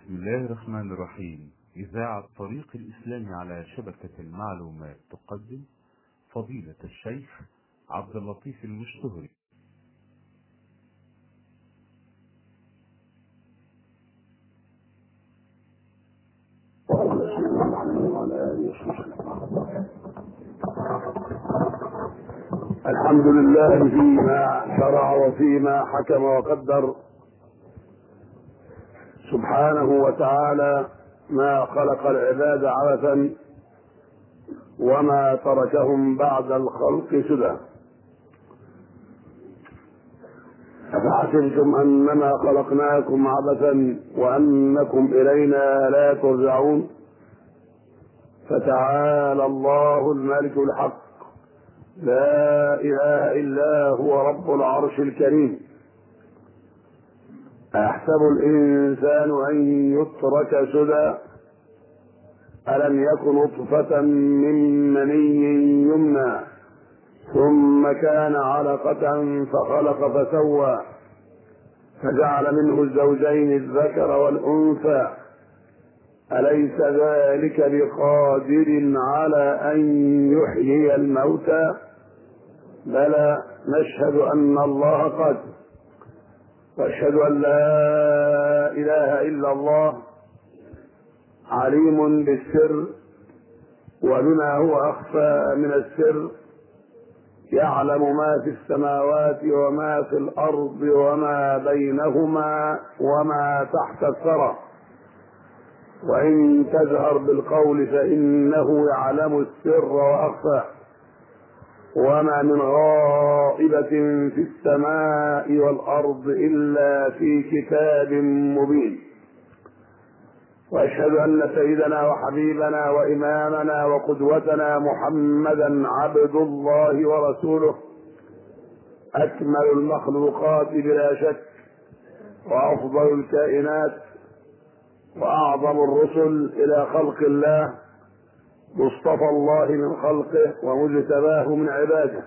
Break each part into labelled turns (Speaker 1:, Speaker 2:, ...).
Speaker 1: بسم الله الرحمن الرحيم. إذاعة طريق الإسلام على شبكة المعلومات تقدم فضيلة الشيخ عبد اللطيف المشتهري.
Speaker 2: الحمد لله فيما شرع وفيما حكم وقدر سبحانه وتعالى، ما خلق العباد عبثا وما تركهم بعد الخلق سدى. أفحسبتم أنما خلقناكم عبثا وأنكم إلينا لا ترجعون؟ فتعالى الله الملك الحق، لا إله إلا هو رب العرش الكريم. أيحسب الإنسان أن يترك سدى؟ ألم يكن نطفة من مني يمنى ثم كان علقة فخلق فسوى فجعل منه الزوجين الذكر والأنثى أليس ذلك بقادر على أن يحيي الموتى؟ بلى، نشهد أن الله قادر، واشهد أن لا إله إلا الله عليم بالسر وبما هو أخفى من السر، يعلم ما في السماوات وما في الأرض وما بينهما وما تحت الثرى، وإن تجهر بالقول فإنه يعلم السر وأخفى، وما من غائبة في السماء والأرض إلا في كتاب مبين. وأشهد أن سيدنا وحبيبنا وإمامنا وقدوتنا محمدا عبد الله ورسوله، أكمل المخلوقات بلا شك، وأفضل الكائنات، وأعظم الرسل إلى خلق الله، مصطفى الله من خلقه ومجتباه من عباده،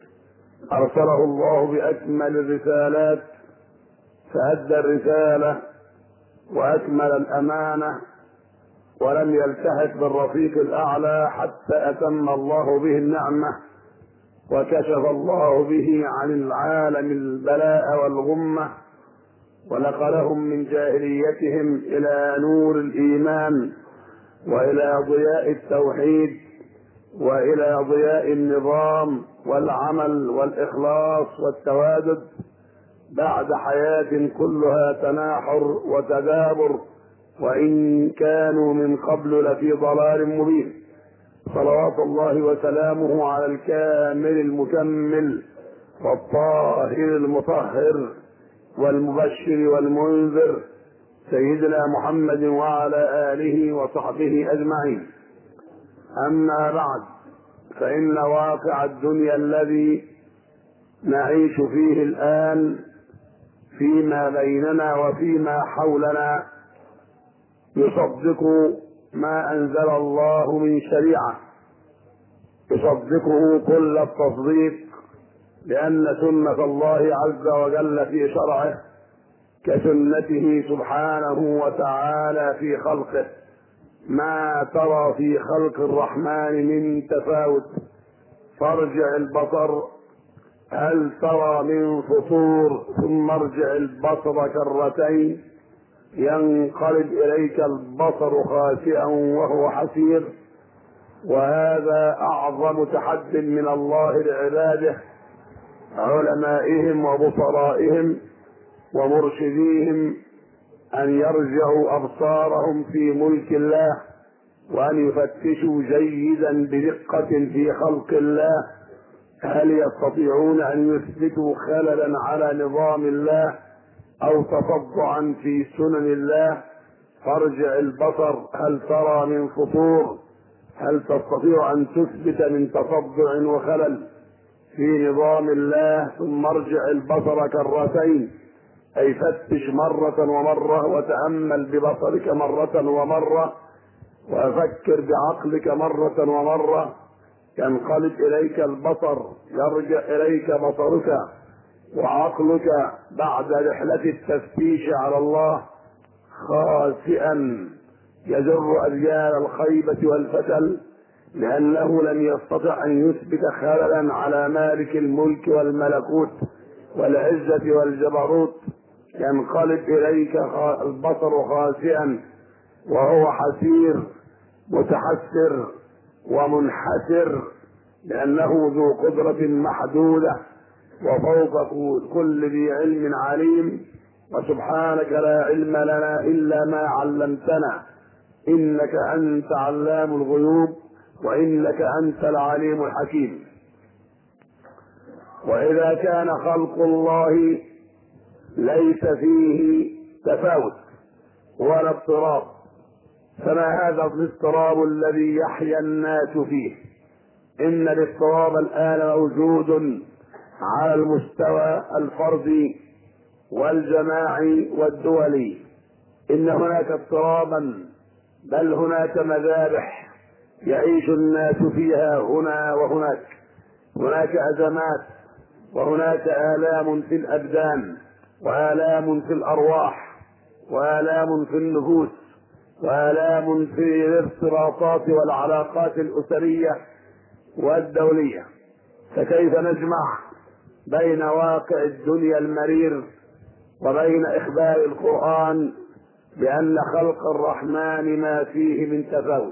Speaker 2: أرسله الله بأكمل الرسالات فأدى الرسالة وأكمل الأمانة، ولم يلتحق بالرفيق الأعلى حتى أتم الله به النعمة وكشف الله به عن العالم البلاء والغمة، ونقلهم من جاهليتهم إلى نور الإيمان وإلى ضياء التوحيد وإلى ضياء النظام والعمل والإخلاص والتوادد بعد حياة كلها تناحر وتدابر، وإن كانوا من قبل لفي ضلال مبين. صلوات الله وسلامه على الكامل المكمل والطاهر المطهر والمبشر والمنذر سيدنا محمد وعلى آله وصحبه أجمعين. أما بعد، فإن واقع الدنيا الذي نعيش فيه الآن فيما بيننا وفيما حولنا يصدق ما أنزل الله من شريعة، يصدقه كل التصديق، لأن سنة الله عز وجل في شرعه كسنته سبحانه وتعالى في خلقه. ما ترى في خلق الرحمن من تفاوت، فارجع البصر هل ترى من فطور، ثم ارجع البصر كرتين ينقلب إليك البصر خاسئا وهو حسير. وهذا أعظم تحد من الله لعباده، علمائهم وبصرائهم ومرشديهم، أن يرجعوا أبصارهم في ملك الله، وأن يفتشوا جيدا بدقة في خلق الله، هل يستطيعون أن يثبتوا خللا على نظام الله أو تصدعا في سنن الله؟ فارجع البصر هل ترى من فطور، هل تستطيع أن تثبت من تصدع وخلل في نظام الله؟ ثم ارجع البصر كرتين، أي فتش مرة ومرة، وتأمل ببصرك مرة ومرة، وفكر بعقلك مرة ومرة، ينقلب إليك البصر، يرجع إليك بصرك وعقلك بعد رحلة التفتيش على الله خاسئا يجر أذيال الخيبة والفتل، لأنه لم يستطع أن يثبت خللا على مالك الملك والملكوت والعزة والجبروت. ينقلب إليك البصر خاسئا وهو حسير متحسر ومنحسر، لأنه ذو قدرة محدودة وفوق كل ذي علم عليم. وسبحانك لا علم لنا إلا ما علمتنا، إنك أنت علام الغيوب وإنك أنت العليم الحكيم. وإذا كان خلق الله ليس فيه تفاوت ولا اضطراب، فما هذا الاضطراب الذي يحيا الناس فيه؟ إن الاضطراب الآن موجود على المستوى الفردي والجماعي والدولي. إن هناك اضطرابا، بل هناك مذابح يعيش الناس فيها هنا وهناك. هناك أزمات وهناك آلام في الأبدان وآلام في الأرواح وآلام في النفوس وآلام في الارتباطات والعلاقات الأسرية والدولية. فكيف نجمع بين واقع الدنيا المرير وبين إخبار القرآن بأن خلق الرحمن ما فيه من تفاوت؟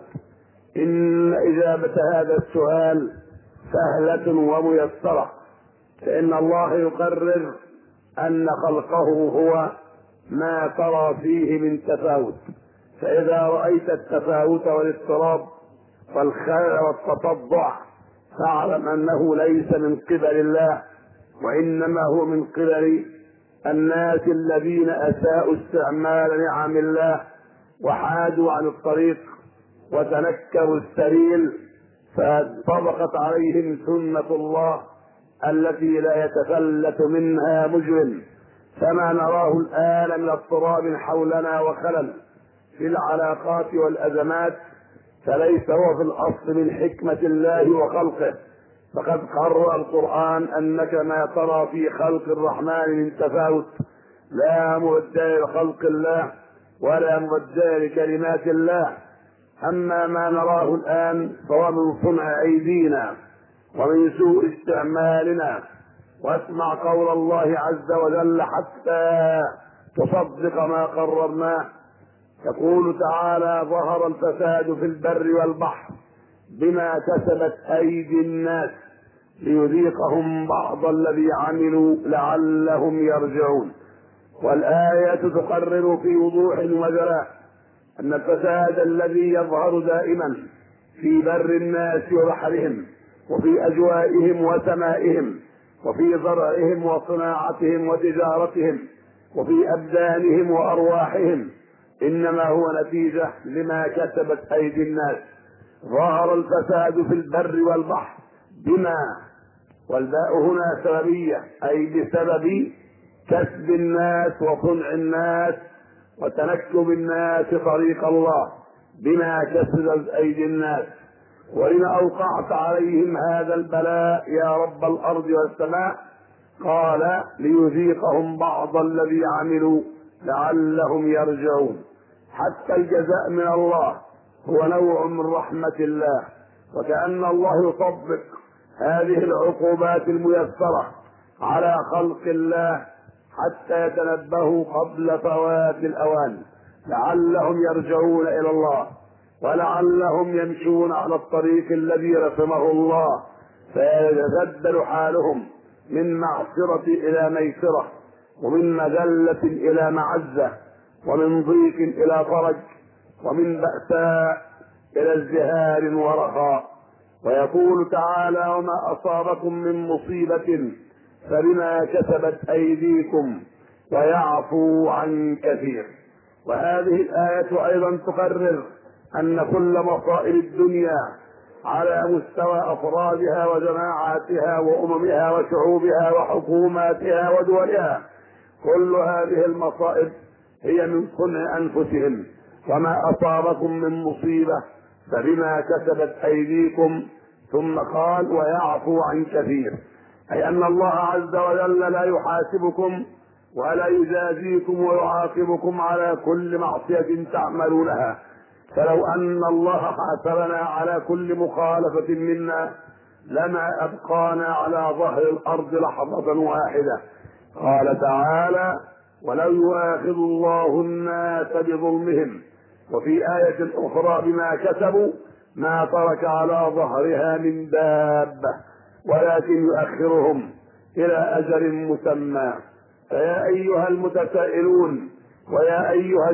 Speaker 2: إن إجابة هذا السؤال سهلة وميسرة، فإن الله يقرر أن خلقه هو ما ترى فيه من تفاوت. فإذا رأيت التفاوت والاضطراب والخلل والتطبع فاعلم أنه ليس من قبل الله، وإنما هو من قبل الناس الذين أساءوا استعمال نعم الله وحادوا عن الطريق وتنكروا السبيل، فطبقت عليهم سنة الله التي لا يتفلت منها مجرم. فما نراه الآن من اضطراب حولنا وخلل في العلاقات والأزمات فليس هو في الأصل من حكمة الله وخلقه. فقد قرر القرآن أنك ما ترى في خلق الرحمن من تفاوت لا مبدل لخلق الله ولا مبدل لكلمات الله. أما ما نراه الآن فهو من صنع أيدينا ومن سوء استعمالنا. واسمع قول الله عز وجل حتى تصدق ما قررناه. يقول تعالى: ظهر الفساد في البر والبحر بما كسبت أيدي الناس ليذيقهم بعض الذي عملوا لعلهم يرجعون. والآية تقرر في وضوح وجلاء أن الفساد الذي يظهر دائما في بر الناس وبحرهم وفي أجوائهم وسمائهم وفي زرعهم وصناعتهم وتجارتهم وفي أبدانهم وأرواحهم إنما هو نتيجة لما كسبت أيدي الناس. ظهر الفساد في البر والبحر بما، والباء هنا سببية، أي بسبب كسب الناس وصنع الناس وتنكب الناس طريق الله بما كسبت أيدي الناس. ولما أوقعت عليهم هذا البلاء يا رب الأرض والسماء؟ قال: ليذيقهم بعض الذي عملوا لعلهم يرجعون. حتى الجزاء من الله هو نوع من رحمة الله، وكأن الله يطبق هذه العقوبات الميسرة على خلق الله حتى يتنبهوا قبل فوات الأوان لعلهم يرجعون إلى الله ولعلهم يمشون على الطريق الذي رسمه الله، فيتبدل حالهم من معصرة إلى ميسرة ومن مذلة إلى معزة ومن ضيق إلى فرج ومن بأساء إلى ازدهار ورخاء. ويقول تعالى: وما أصابكم من مصيبة فبما كسبت أيديكم ويعفو عن كثير. وهذه الآية أيضا تقرر أن كل مصائب الدنيا على مستوى أفرادها وجماعاتها وأممها وشعوبها وحكوماتها ودولها، كل هذه المصائب هي من صنع أنفسهم. وما أصابكم من مصيبة فبما كسبت أيديكم، ثم قال: ويعفو عن كثير، أي أن الله عز وجل لا يحاسبكم ولا يجازيكم ويعاقبكم على كل معصية تعملونها. فلو أن الله حاسبنا على كل مخالفة منا لما أبقانا على ظهر الأرض لحظة واحدة. قال تعالى: ولو يؤاخذ الله الناس بظلمهم، وفي آية أخرى بما كسبوا ما ترك على ظهرها من دابة ولكن يؤخرهم إلى أجل مسمى. فيا أيها المتسائلون ويا أيها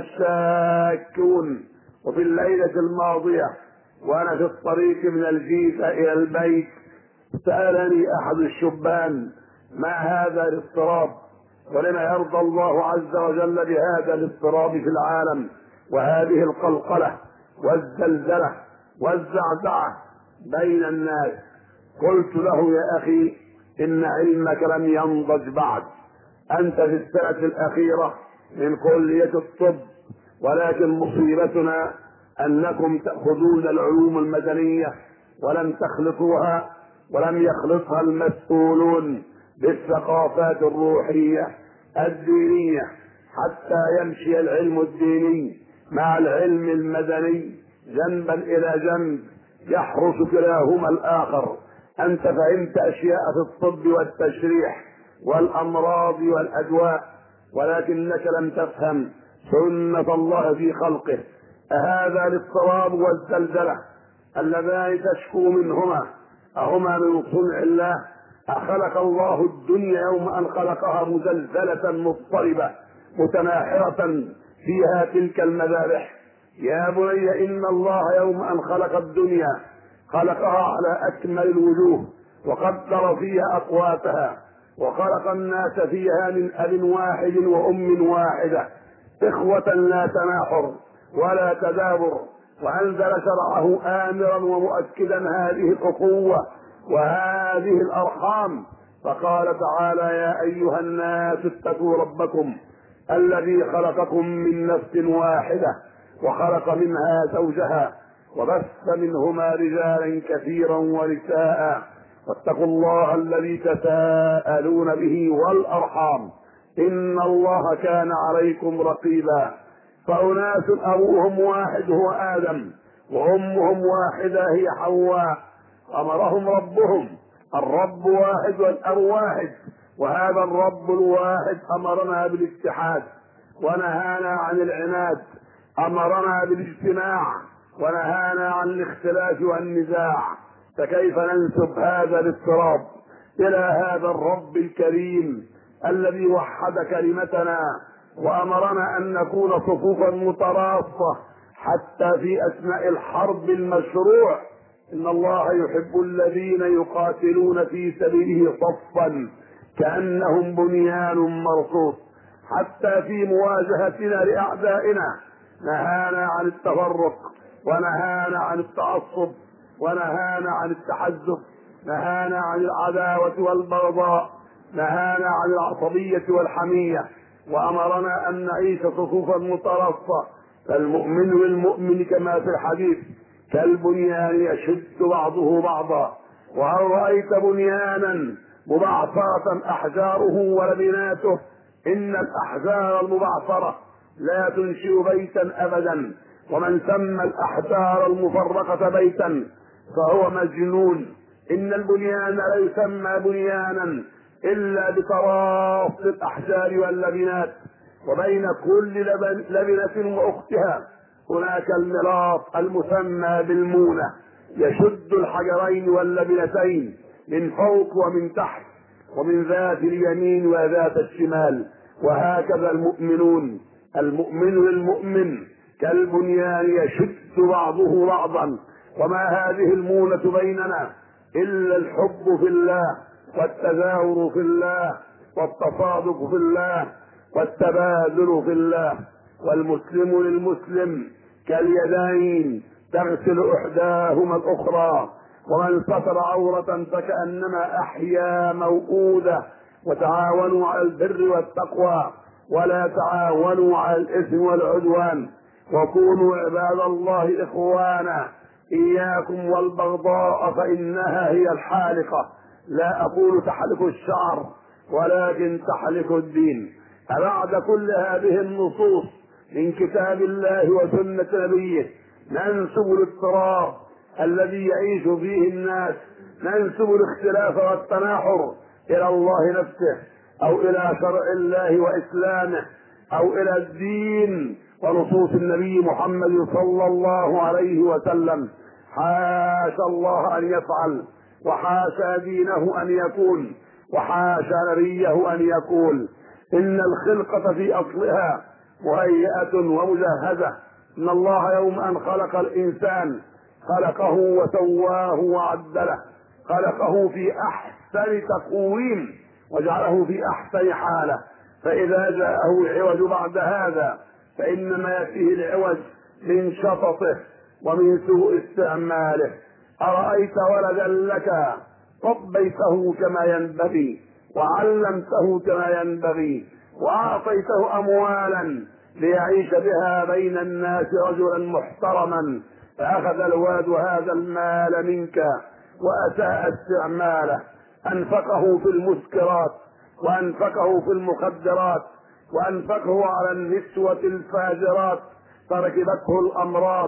Speaker 2: الشاكون، وفي الليلة الماضية وأنا في الطريق من الجيزة إلى البيت سألني أحد الشبان: ما هذا الاضطراب؟ ولما يرضى الله عز وجل بهذا الاضطراب في العالم وهذه القلقلة والزلزلة والزعزعة بين الناس؟ قلت له: يا أخي، إن علمك لم ينضج بعد، أنت في السنة الأخيرة من كلية الطب، ولكن مصيبتنا أنكم تأخذون العلوم المدنية ولم تخلطوها ولم يخلطها المسؤولون بالثقافات الروحية الدينية، حتى يمشي العلم الديني مع العلم المدني جنبا إلى جنب يحرس كلاهما الآخر. أنت فهمت أشياء في الطب والتشريح والأمراض والأدواء، ولكنك لم تفهم سنة الله في خلقه. أهذا الاضطراب والزلزلة اللذان تشكو منهما أهما من صنع الله؟ أخلق الله الدنيا يوم أن خلقها مزلزلة مضطربة متناحرة فيها تلك المذابح؟ يا بني، إن الله يوم أن خلق الدنيا خلقها على أكمل الوجوه وقدر فيها أقواتها، وخلق الناس فيها من أب واحد وأم واحدة إخوة لا تناحر ولا تدابر، وأنزل شرعه آمرا ومؤكدا هذه الأخوة وهذه الأرحام. فقال تعالى: يا أيها الناس اتقوا ربكم الذي خلقكم من نفس واحدة وخلق منها زوجها وبث منهما رجالا كثيرا ونساء واتقوا الله الذي تساءلون به والأرحام إن الله كان عليكم رقيبا. فأناس أبوهم واحد هو آدم وأمهم واحدة هي حواء، أمرهم ربهم، الرب واحد والأب واحد، وهذا الرب الواحد أمرنا بالاتحاد ونهانا عن العناد، أمرنا بالاجتماع ونهانا عن الاختلاف والنزاع. فكيف ننسب هذا الاضطراب إلى هذا الرب الكريم الذي وحد كلمتنا وأمرنا أن نكون صفوفا متراصة حتى في أثناء الحرب المشروع؟ إن الله يحب الذين يقاتلون في سبيله صفا كأنهم بنيان مرصوص. حتى في مواجهتنا لأعدائنا نهانا عن التفرق ونهانا عن التعصب ونهانا عن التحزب، نهانا عن العداوة والبغضاء، نهانا عن العصبية والحمية، وأمرنا أن نعيش صفوفا متراصة. فالمؤمن للمؤمن كما في الحديث كالبنيان يشد بعضه بعضا. وهل رأيت بنيانا مبعثرة أحجاره ولبناته؟ إن الأحجار المبعثرة لا تنشئ بيتا أبدا، ومن سمى الأحجار المفرقة بيتا فهو مجنون. إن البنيان لا يسمى بنيانا إلا بتراص الأحجار واللبنات، وبين كل لبنة وأختها هناك الملاط المسمى بالمونة يشد الحجرين واللبنتين من فوق ومن تحت ومن ذات اليمين وذات الشمال. وهكذا المؤمنون، المؤمن للمؤمن كالبنيان يشد بعضه بعضا. وما هذه المونة بيننا إلا الحب في الله والتزاور في الله والتصادق في الله والتبادل في الله. والمسلم للمسلم كاليدين تغسل إحداهما الأخرى، ومن ستر عورة فكأنما أحيا موؤودة. وتعاونوا على البر والتقوى ولا تعاونوا على الإثم والعدوان، وكونوا عباد الله إخوانا. إياكم والبغضاء فإنها هي الحالقة، لا أقول تحلق الشعر ولكن تحلق الدين. أبعد كل هذه النصوص من كتاب الله وسنة نبيه ننسب الاضطراب الذي يعيش فيه الناس، ننسب الاختلاف والتناحر إلى الله نفسه، أو إلى شرع الله وإسلامه، أو إلى الدين ونصوص النبي محمد صلى الله عليه وسلم؟ حاشا الله أن يفعل، وحاشا دينه أن يكون، وحاشا نبيه أن يقول. إن الخلقة في أصلها مهيئة ومجهزة. إن الله يوم أن خلق الإنسان خلقه وسواه وعدله، خلقه في أحسن تقويم وجعله في أحسن حالة. فإذا جاءه العوج بعد هذا فإنما يأتيه العوج من شططه ومن سوء استعماله. أرأيت ولدا لك ربيته كما ينبغي، وعلمته كما ينبغي، وأعطيته أموالا ليعيش بها بين الناس رجلا محترما، فأخذ الولد هذا المال منك وأساء استعماله، أنفقه في المسكرات، وأنفقه في المخدرات، وأنفقه على النسوة الفاجرات، فركبته الأمراض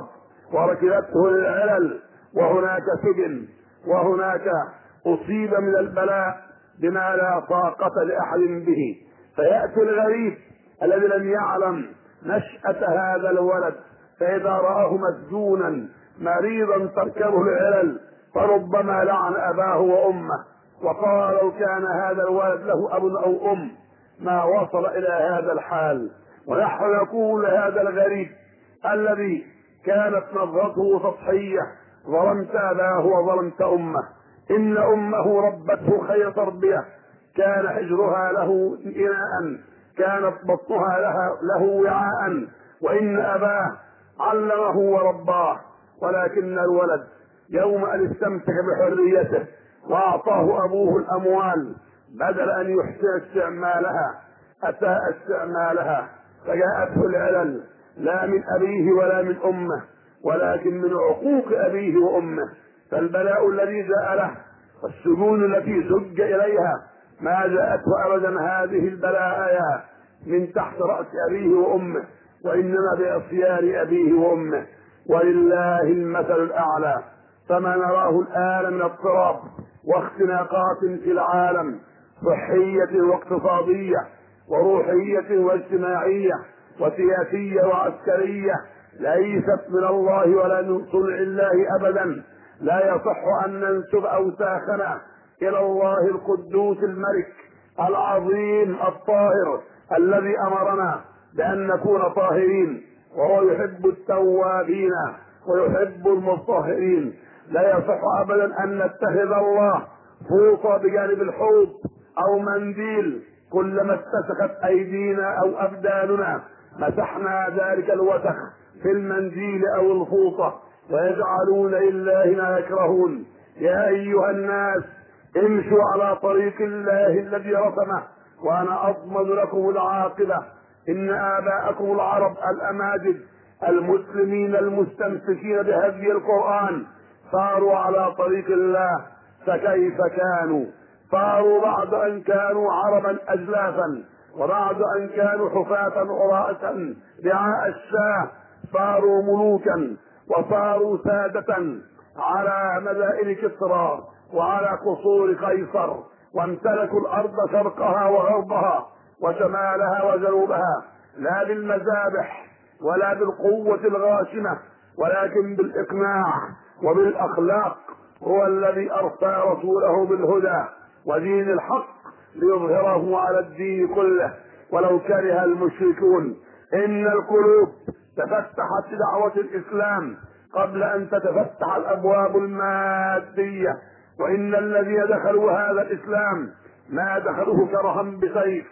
Speaker 2: وركبته العلل، وهناك سجن، وهناك أصيب من البلاء بما لا طاقة لأحد به. فيأتي الغريب الذي لم يعلم نشأة هذا الولد، فإذا رآه مسجونا مريضا تركبه العلل فربما لعن أباه وأمه، وقال لو كان هذا الولد له أب أو أم ما وصل إلى هذا الحال. ونحن نقول هذا الغريب الذي كانت نظرته سطحية: ظلمت أباه وظلمت أمه. إن أمه ربته خير تربية، كان حجرها له إناء، كانت بطنها له وعاء، وإن أباه علمه ورباه. ولكن الولد يوم أن استمسك بحريته وأعطاه أبوه الأموال بدل أن يحسن استعمالها أساء استعمالها، فجاءته العلل لا من أبيه ولا من أمه، ولكن من عقوق أبيه وأمه. فالبلاء الذي جاء له والسجون التي سج إليها ما جاءته أبدا هذه البلاء من تحت رأس أبيه وأمه، وإنما بعصيان أبيه وأمه. ولله المثل الأعلى. فما نراه الآن من اضطراب واختناقات في العالم، صحية واقتصادية وروحية واجتماعية وسياسية وعسكرية، ليست من الله ولا من صنع الله أبدا. لا يصح أن ننسب أوساخنا إلى الله القدوس الملك العظيم الطاهر الذي أمرنا بأن نكون طاهرين، وهو يحب التوابين ويحب المطهرين. لا يصح أبدا أن نتخذ الله فوطة بجانب الحوض أو منديل، كلما اتسخت أيدينا أو أبداننا مسحنا ذلك الوسخ في المنديل أو الفوطة، ويجعلون لله ما يكرهون. يا أيها الناس امشوا على طريق الله الذي رسمه، وأنا أضمن لكم العاقبة. إن آباءكم العرب الأماجد المسلمين المستمسكين بهدي القرآن صاروا على طريق الله، فكيف كانوا؟ صاروا بعد أن كانوا عربا أجلافا، وبعد أن كانوا حفاة عراة رعاء الشاه، صاروا ملوكا وصاروا سادة على مدائن كسرى وعلى قصور قيصر، وامتلكوا الأرض شرقها وغربها وشمالها وجنوبها، لا بالمذابح ولا بالقوة الغاشمة، ولكن بالإقناع وبالأخلاق. هو الذي أرسل رسوله بالهدى ودين الحق ليظهره على الدين كله ولو كره المشركون. إن القلوب تفتحت لدعوة الإسلام قبل أن تتفتح الأبواب المادية، وإن الذين دخلوا هذا الإسلام ما دخلوه كرها بسيف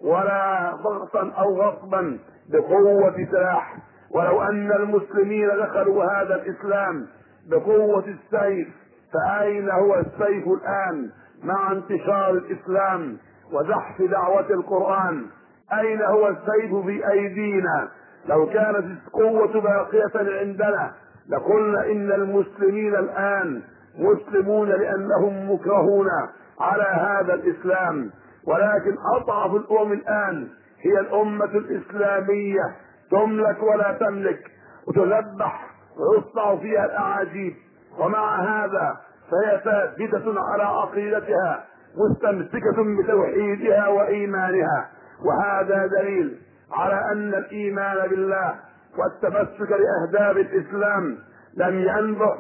Speaker 2: ولا ضغطا أو غصبا بقوة سلاح. ولو أن المسلمين دخلوا هذا الإسلام بقوة السيف، فأين هو السيف الآن مع انتشار الإسلام وزحف دعوة القرآن؟ أين هو السيف في أيدينا؟ لو كانت القوة باقية عندنا لقلنا إن المسلمين الآن مسلمون لأنهم مكرهون على هذا الإسلام، ولكن أضعف الأمم الآن هي الأمة الإسلامية تملك ولا تملك، وتذبح ويصنع فيها الأعاجيب، ومع هذا فهي ثابتة على عقيدتها مستمسكة بتوحيدها وإيمانها. وهذا دليل على أن الإيمان بالله والتمسك بأهداف الإسلام لم ينبع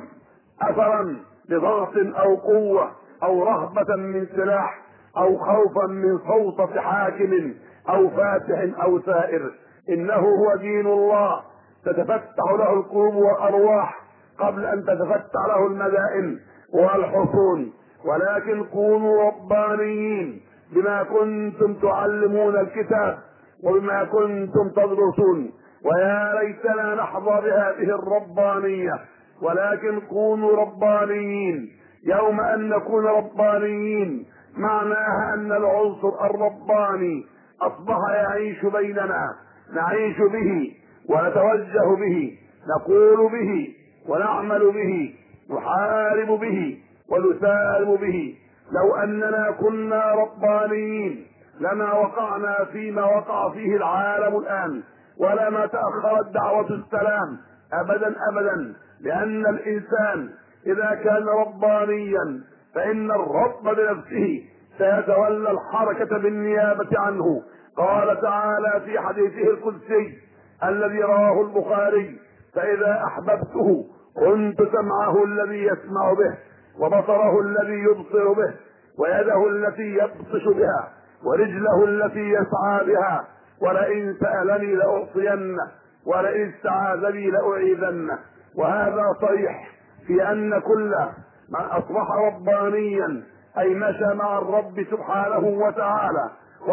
Speaker 2: أثرا لضغط أو قوة أو رهبة من سلاح أو خوفا من سلطة حاكم أو فاتح أو سائر، إنه هو دين الله تتفتح له القلوب والأرواح قبل أن تتفتح له المدائن والحصون. ولكن كونوا ربانيين بما كنتم تعلمون الكتاب وبما كنتم تدرسون، ويا ليتنا نحظى بهذه الربانية. ولكن كونوا ربانيين. يوم أن نكون ربانيين معناها أن العنصر الرباني أصبح يعيش بيننا، نعيش به ونتوجه به، نقول به ونعمل به، نحارب به ونسالم به. لو أننا كنا ربانيين لما وقعنا فيما وقع فيه العالم الآن، ولما تأخرت دعوة السلام أبدا أبدا، لأن الإنسان إذا كان ربانيا فإن الرب بنفسه سيتولى الحركة بالنيابة عنه. قال تعالى في حديثه القدسي الذي رواه البخاري: فإذا أحببته كنت سمعه الذي يسمع به، وبصره الذي يبصر به، ويده التي يبطش بها، ورجله التي يسعى بها، ولئن سألني لأعطينه، ولئن استعاذني لأعيذنه. وهذا صريح في أن كل من أصبح ربانيا أي مشى مع الرب سبحانه وتعالى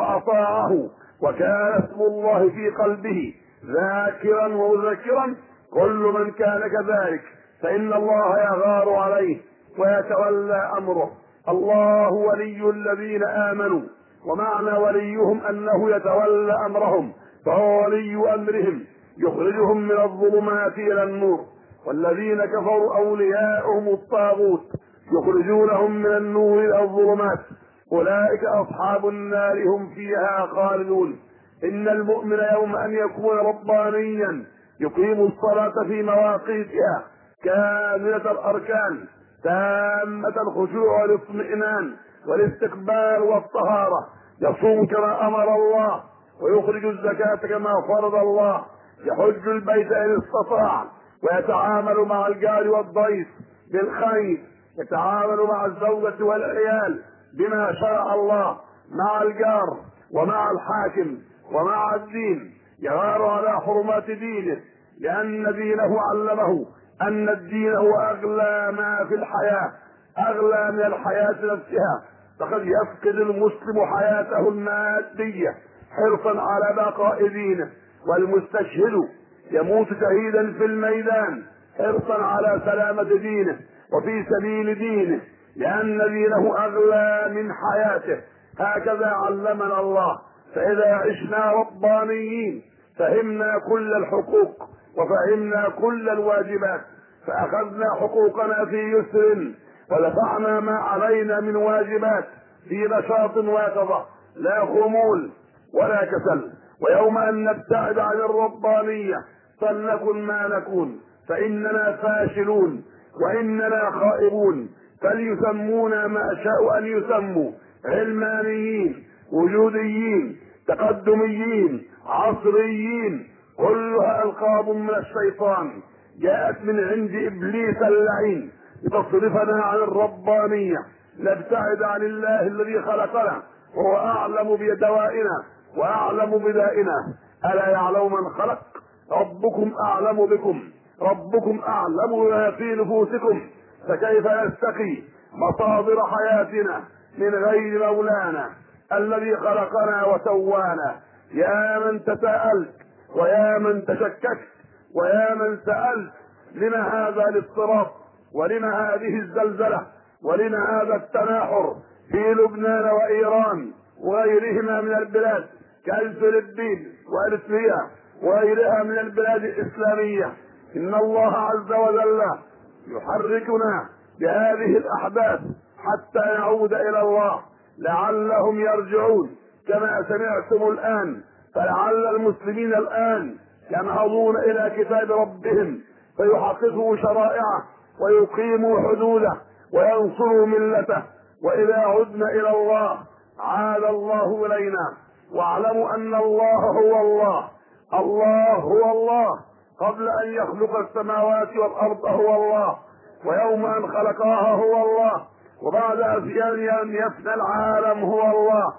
Speaker 2: وأطاعه وكان اسم الله في قلبه ذاكرا ومذكرا، كل من كان كذلك فإن الله يغار عليه ويتولى أمره. الله ولي الذين آمنوا، ومعنى وليهم أنه يتولى أمرهم، فهو ولي أمرهم يخرجهم من الظلمات إلى النور. والذين كفروا أولياؤهم الطاغوت يخرجونهم من النور إلى الظلمات، أولئك أصحاب النار هم فيها خالدون. إن المؤمن يوم أن يكون ربانيا يقيم الصلاة في مواقيتها كاملة الأركان، تامة الخشوع والاطمئنان والاستقبال والطهارة، يصوم كما أمر الله، ويخرج الزكاة كما فرض الله، يحج البيت إن استطاع، ويتعامل مع الجار والضيف بالخير، يتعامل مع الزوجة والعيال بما شرع الله، مع الجار ومع الحاكم ومع الدين، يغار على حرمات دينه، لأن دينه علمه أن الدين هو أغلى ما في الحياة، أغلى من الحياة نفسها. فقد يفقد المسلم حياته المادية حرصا على بقاء دينه، والمستشهد يموت شهيدا في الميدان حرصا على سلامة دينه وفي سبيل دينه، لأن دينه أغلى من حياته. هكذا علمنا الله. فإذا عشنا ربانيين فهمنا كل الحقوق وفهمنا كل الواجبات، فأخذنا حقوقنا في يسر، ودفعنا ما علينا من واجبات في نشاط ويقظة، لا خمول ولا كسل. ويوم أن نبتعد عن الربانية فلنكن ما نكون، فإننا فاشلون وإننا خائبون، فليسمونا ما شاءوا أن يسموا: علمانيين، وجوديين، تقدميين، عصريين، كلها ألقاب من الشيطان جاءت من عند إبليس اللعين لتصرفنا عن الربانية، نبتعد عن الله الذي خلقنا وهو أعلم بدوائنا وأعلم بدائنا. ألا يعلم من خلق؟ ربكم أعلم بكم، ربكم أعلم بما في نفوسكم. فكيف نستقي مصادر حياتنا من غير مولانا الذي خلقنا وسوانا؟ يا من تساءلت ويا من تشككت ويا من سألت: لما هذا الاضطراب؟ ولما هذه الزلزلة؟ ولما هذا التناحر في لبنان وإيران وغيرهما من البلاد كالفلبين وإريتريا وغيرها من البلاد الإسلامية؟ إن الله عز وجل يحركنا بهذه الأحداث حتى نعود إلى الله لعلهم يرجعون. كما سمعتم الآن فلعل المسلمين الآن ينهضون إلى كتاب ربهم فيحققوا شرائعه ويقيموا حدوده وينصروا ملته. وإذا عدنا إلى الله عاد الله إلينا. واعلموا أن الله هو الله، الله هو الله قبل أن يخلق السماوات والأرض هو الله، ويوم أن خلقها هو الله، وبعد أن يفنى العالم هو الله.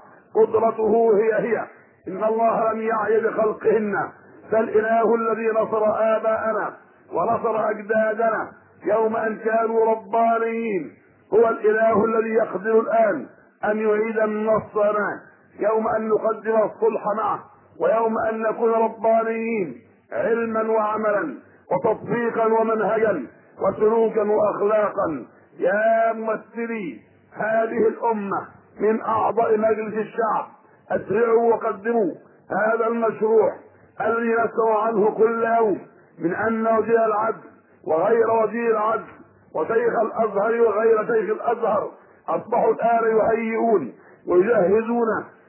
Speaker 2: قدرته هي إن الله لم يعي بخلقهن، فالإله الذي نصر آباءنا ونصر أجدادنا يوم أن كانوا ربانيين هو الإله الذي يقدر الآن أن يعيد النصر يوم أن نقدم الصلح معه، ويوم أن نكون ربانيين علما وعملا وتطبيقا ومنهجا وسلوكا وأخلاقا. يا ممثلي هذه الأمة من أعضاء مجلس الشعب، أسرعوا وقدموا هذا المشروع الذي نسمع عنه كل يوم من أن وزير العدل وغير وزير العدل وشيخ الأزهر وغير شيخ الأزهر أصبحوا الآن يهيئون ويجهزون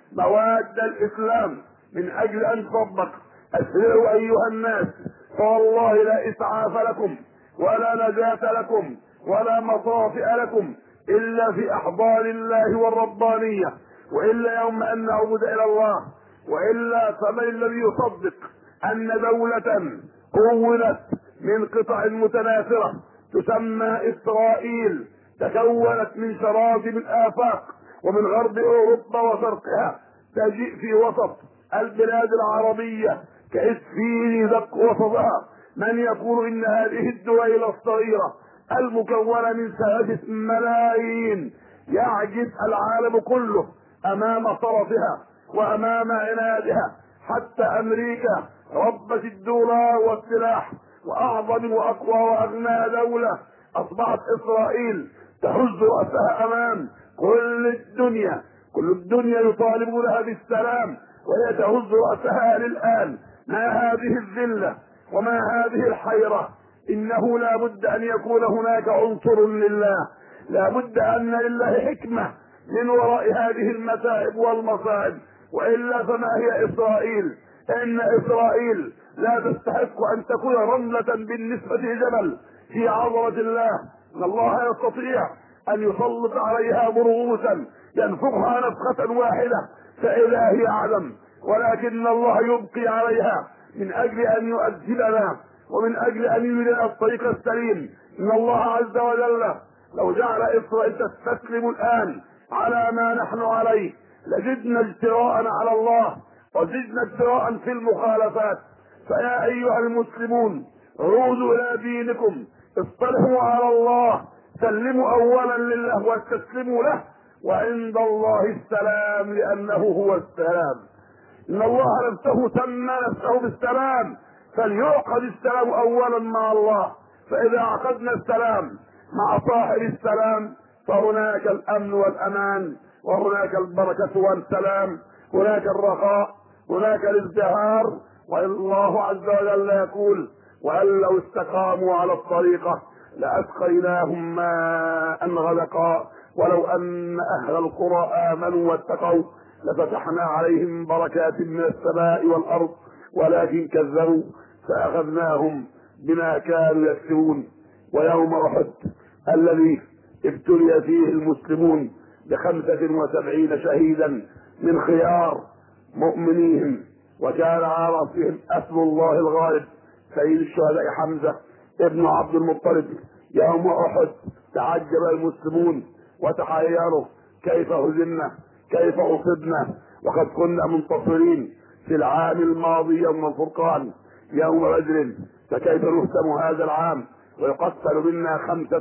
Speaker 2: مواد الإسلام من أجل أن تطبق. أسرعوا أيها الناس، فوالله لا إسعاف لكم ولا نجاة لكم ولا مطافئ لكم إلا في أحضان الله والربانية، وإلا يوم أن نعود إلى الله. وإلا فمن الذي يصدق أن دولة كونت من قطع متناثرة تسمى إسرائيل تكونت من شراذم الآفاق ومن غرب أوروبا وشرقها تجيء في وسط البلاد العربية كإسفين دق وسطها من يقول إن هذه الدول الصغيرة المكونة من 3 ملايين يعجز العالم كله أمام طرفها وأمام عنادها. حتى أمريكا ربت الدولار والسلاح وأعظم وأقوى وأغنى دولة أصبحت إسرائيل تهز رأسها أمام كل الدنيا. كل الدنيا يطالبونها بالسلام وهي تهز رأسها للآن. ما هذه الذلة وما هذه الحيرة؟ إنه لا بد أن يكون هناك عنصر لله، لا بد أن لله حكمة من وراء هذه المتاعب والمصائب، وإلا فما هي إسرائيل؟ إن إسرائيل لا تستحق أن تكون رملة بالنسبة لجبل في عظمة الله. إن الله يستطيع أن يسلط عليها برغوثا ينفخها نفخة واحدة فإذا هي أعلم، ولكن الله يبقي عليها من أجل أن يؤدبنا ومن أجل أن يرينا الطريق السليم. إن الله عز وجل لو جعل إسرائيل تستسلم الآن على ما نحن عليه لزدنا اجتراء على الله وزدنا اجتراء في المخالفات. فيا أيها المسلمون عودوا إلى دينكم، اصطلحوا على الله، سلموا أولا لله واستسلموا له، وعند الله السلام لأنه هو السلام. إن الله نفسه سمى نفسه بالسلام، فليعقد السلام أولا مع الله. فإذا عقدنا السلام مع صاحب السلام فهناك الأمن والأمان وهناك البركة والسلام، هناك الرخاء، هناك الازدهار. والله عز وجل يقول وأن لو استقاموا على الطريقة لأسقيناهم ماء غدقا ولو أن أهل القرى آمنوا واتقوا لفتحنا عليهم بركات من السماء والأرض ولكن كذبوا فأخذناهم بما كانوا يكسبون. ويوم أحد الذي ابتلي فيه المسلمون ب75 شهيدا من خيار مؤمنيهم وكان على رأسهم أسم الله الغالب سيد الشهداء حمزة ابن عبد المطلب. يوم أحد تعجب المسلمون وتحيروا كيف هزمنا، كيف أصبنا وقد كنا منتصرين في العام الماضي يوم الفرقان يوم بدر، فكيف نهزم هذا العام ويقتل منا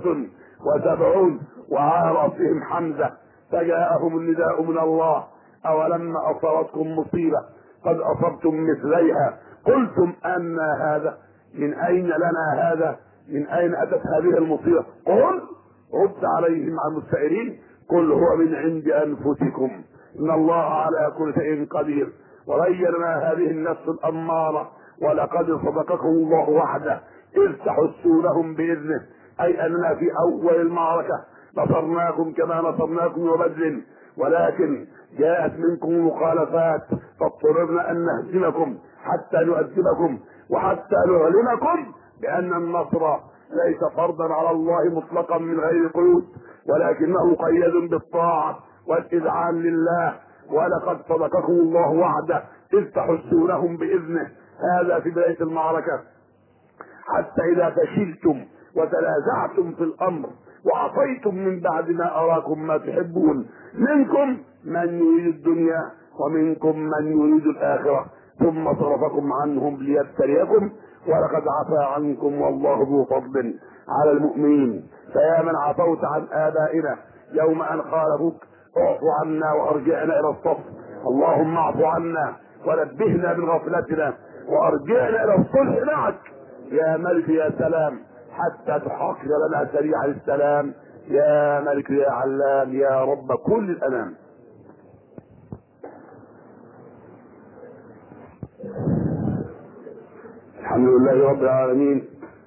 Speaker 2: 75 وعلى رأسهم حمزة؟ فجاءهم النداء من الله أولما أصابتكم مصيبة قد أصبتم مثليها قلتم أن هذا، من أين لنا هذا، من أين أتت هذه المصيبة؟ قل رد عليهم عن السائرين قل هو من عند أنفسكم إن الله على كل شيء قدير. وغيرنا هذه النفس الأمارة ولقد صدقكم الله وحده إذ تحسونهم بإذنه، أي أننا في أول المعركة نصرناكم كما نصرناكم وبدر ولكن جاءت منكم مخالفات فاضطررنا ان نهزمكم حتى نؤدبكم وحتى نعلمكم بان النصر ليس فرضا على الله مطلقا من غير قيود، ولكنه قيد بالطاعه والاذعان لله. ولقد صدقكم الله وعده اذ تحسونهم باذنه، هذا في بدايه المعركه، حتى اذا فشلتم وتنازعتم في الامر وعصيتم من بعد ما اراكم ما تحبون، منكم من يريد الدنيا ومنكم من يريد الاخره، ثم صرفكم عنهم ليبتليكم ولقد عفا عنكم والله ذو فضل على المؤمنين. فيا من عفوت عن ابائنا يوم ان خالفوك اعف عنا وارجعنا الى الصف، اللهم اعف عنا ونبهنا من غفلتنا وارجعنا الى الصلح معك يا ملك يا سلام، حتى تحقق لنا سريع السلام يا ملك يا علام يا رب كل الانام. الحمد لله رب العالمين،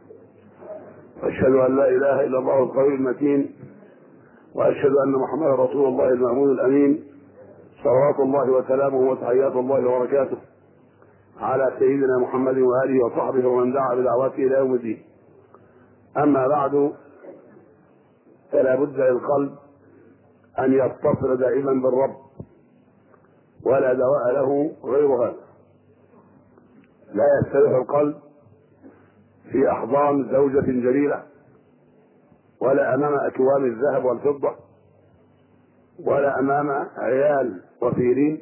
Speaker 2: واشهد ان لا اله الا الله القوي المتين، واشهد ان محمدا رسول الله المأمون الامين، صلوات الله وسلامه وتحيات الله وبركاته على سيدنا محمد واله وصحبه ومن دعا بدعوته الى يوم الدين. اما بعد، فلا بد للقلب ان يتصل دائما بالرب، ولا دواء له غير هذا. لا يستريح القلب في احضان زوجة جليلة، ولا امام اكوام الذهب والفضة، ولا امام عيال وفيرين،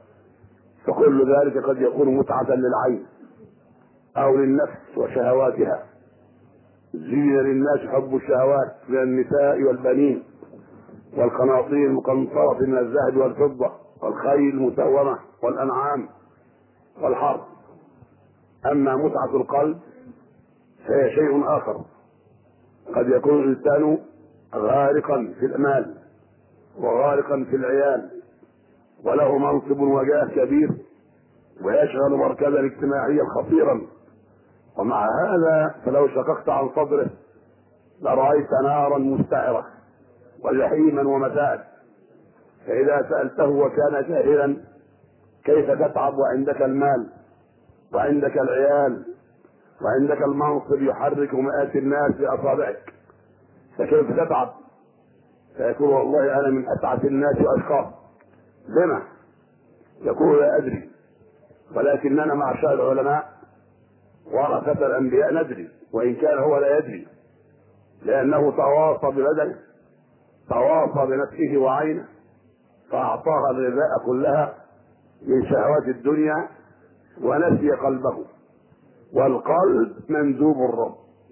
Speaker 2: فكل ذلك قد يكون متعة للعين او للنفس وشهواتها. زين للناس حب الشهوات من النساء والبنين والقناطير المقنطرة من الذهب والفضة والخيل المسومة والانعام والحرث. اما متعة القلب فهي شيء اخر. قد يكون الانسان غارقا في المال وغارقا في العيال وله منصب وجاه كبير ويشغل مركزا اجتماعيا خطيرا، ومع هذا فلو شققت عن صدره لرأيت نارا مستعرة وجحيما ومتاعب. فإذا سألته وكان جاهلا كيف تتعب وعندك المال وعندك العيال وعندك المنصب يحرك مئات الناس بأصابعك، فكيف تتعب؟ فيقول والله أنا من أسعد الناس وأشقاهم. لما؟ يقول لا أدري، ولكننا معشر العلماء ورثة الأنبياء ندري، وإن كان هو لا يدري، لأنه تواصى ببدنه، تواصى بنفسه وعينه، فأعطاها الغذاء كلها من شهوات الدنيا ونسي قلبه. والقلب مندوب الرب.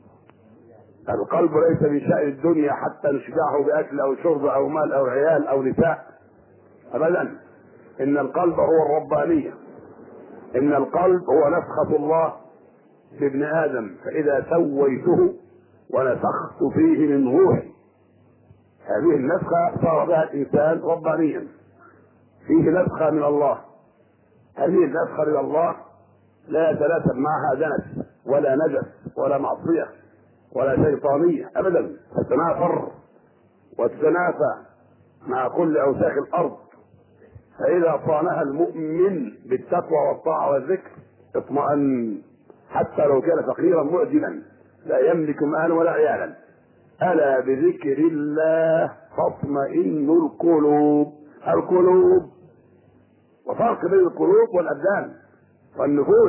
Speaker 2: القلب ليس من شأن الدنيا حتى نشبعه بأكل أو شرب أو مال أو عيال أو نساء، أبدا. إن القلب هو الربانية، إن القلب هو نفخة الله لابن آدم، فإذا سويته ونفخت فيه من روحي، هذه النفخة صار بها الإنسان ربانيا، فيه نفخة من الله. هذه النفخة من الله لا يتناسب معها دنس ولا نجس ولا معصية ولا شيطانية أبدا، تتنافر وتتنافى مع كل أوساخ الأرض. فإذا صانها المؤمن بالتقوى والطاعة والذكر اطمأن، حتى لو كان فقيرا معجلا لا يملك مالا ولا عيالا. ألا بذكر الله تطمئن القلوب. القلوب، وفرق بين القلوب والأبدان والنفوس.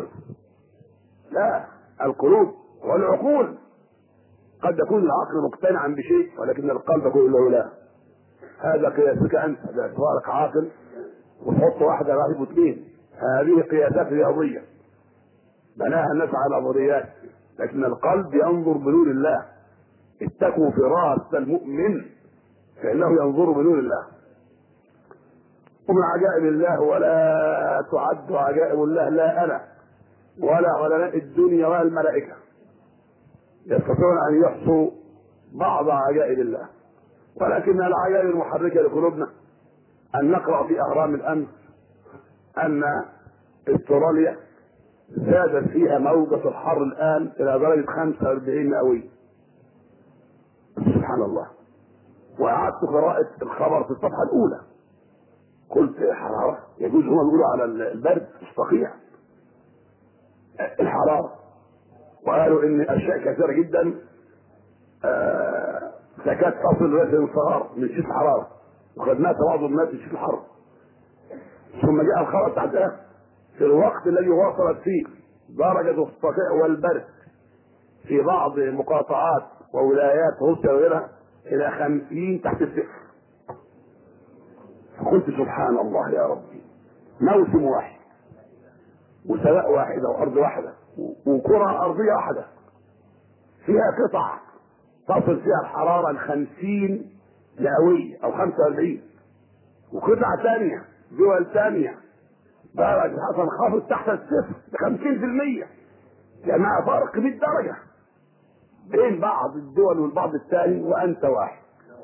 Speaker 2: لا، القلوب والعقول. قد يكون العقل مقتنعا بشيء ولكن القلب يقول له لا. هذا قياسك انت باعتبارك عاقل، وتحط واحده راهب اثنين. هذه قياسات رياضيه بناها الناس على نظريات، لكن القلب ينظر بنور الله. اتقوا فراس المؤمن فانه ينظر بنور الله. ومن عجائب الله ولا تعد عجائب الله، لا انا ولا علماء الدنيا ولا الملائكه يستطيعون ان يحصوا بعض عجائب الله، ولكن العجائب المحركه لقلوبنا ان نقرا في اهرام الامس ان استراليا زادت فيها موجة الحر الان الى درجه 45 مئويه. سبحان الله. وقعدت قراءة الخبر في الصفحه الاولى قلت حراره يجوز هم بيقولوا على البرد الصقيع الحراره، وقالوا ان اشياء كثيره جدا تكاد تصل الى الانصهار من شده الحراره، وخدناها بعض الناس من شده الحر. ثم جاء الخبر تحتها في الوقت الذي وصلت فيه درجه الصقيع والبرد في بعض مقاطعات وولايات روسيا وغيرها الى 50 تحت الصفر. فقلت سبحان الله يا ربي، موسم واحد وسماء واحده وارض واحده وكره ارضيه واحده فيها قطع تصل فيها الحراره 50 مئويه او 45، وقطع ثانيه دول ثانيه درجه حصل خافض تحت الصفر ب 50%. يعني فرق 100 درجه بين بعض الدول والبعض الثاني، وانت واحد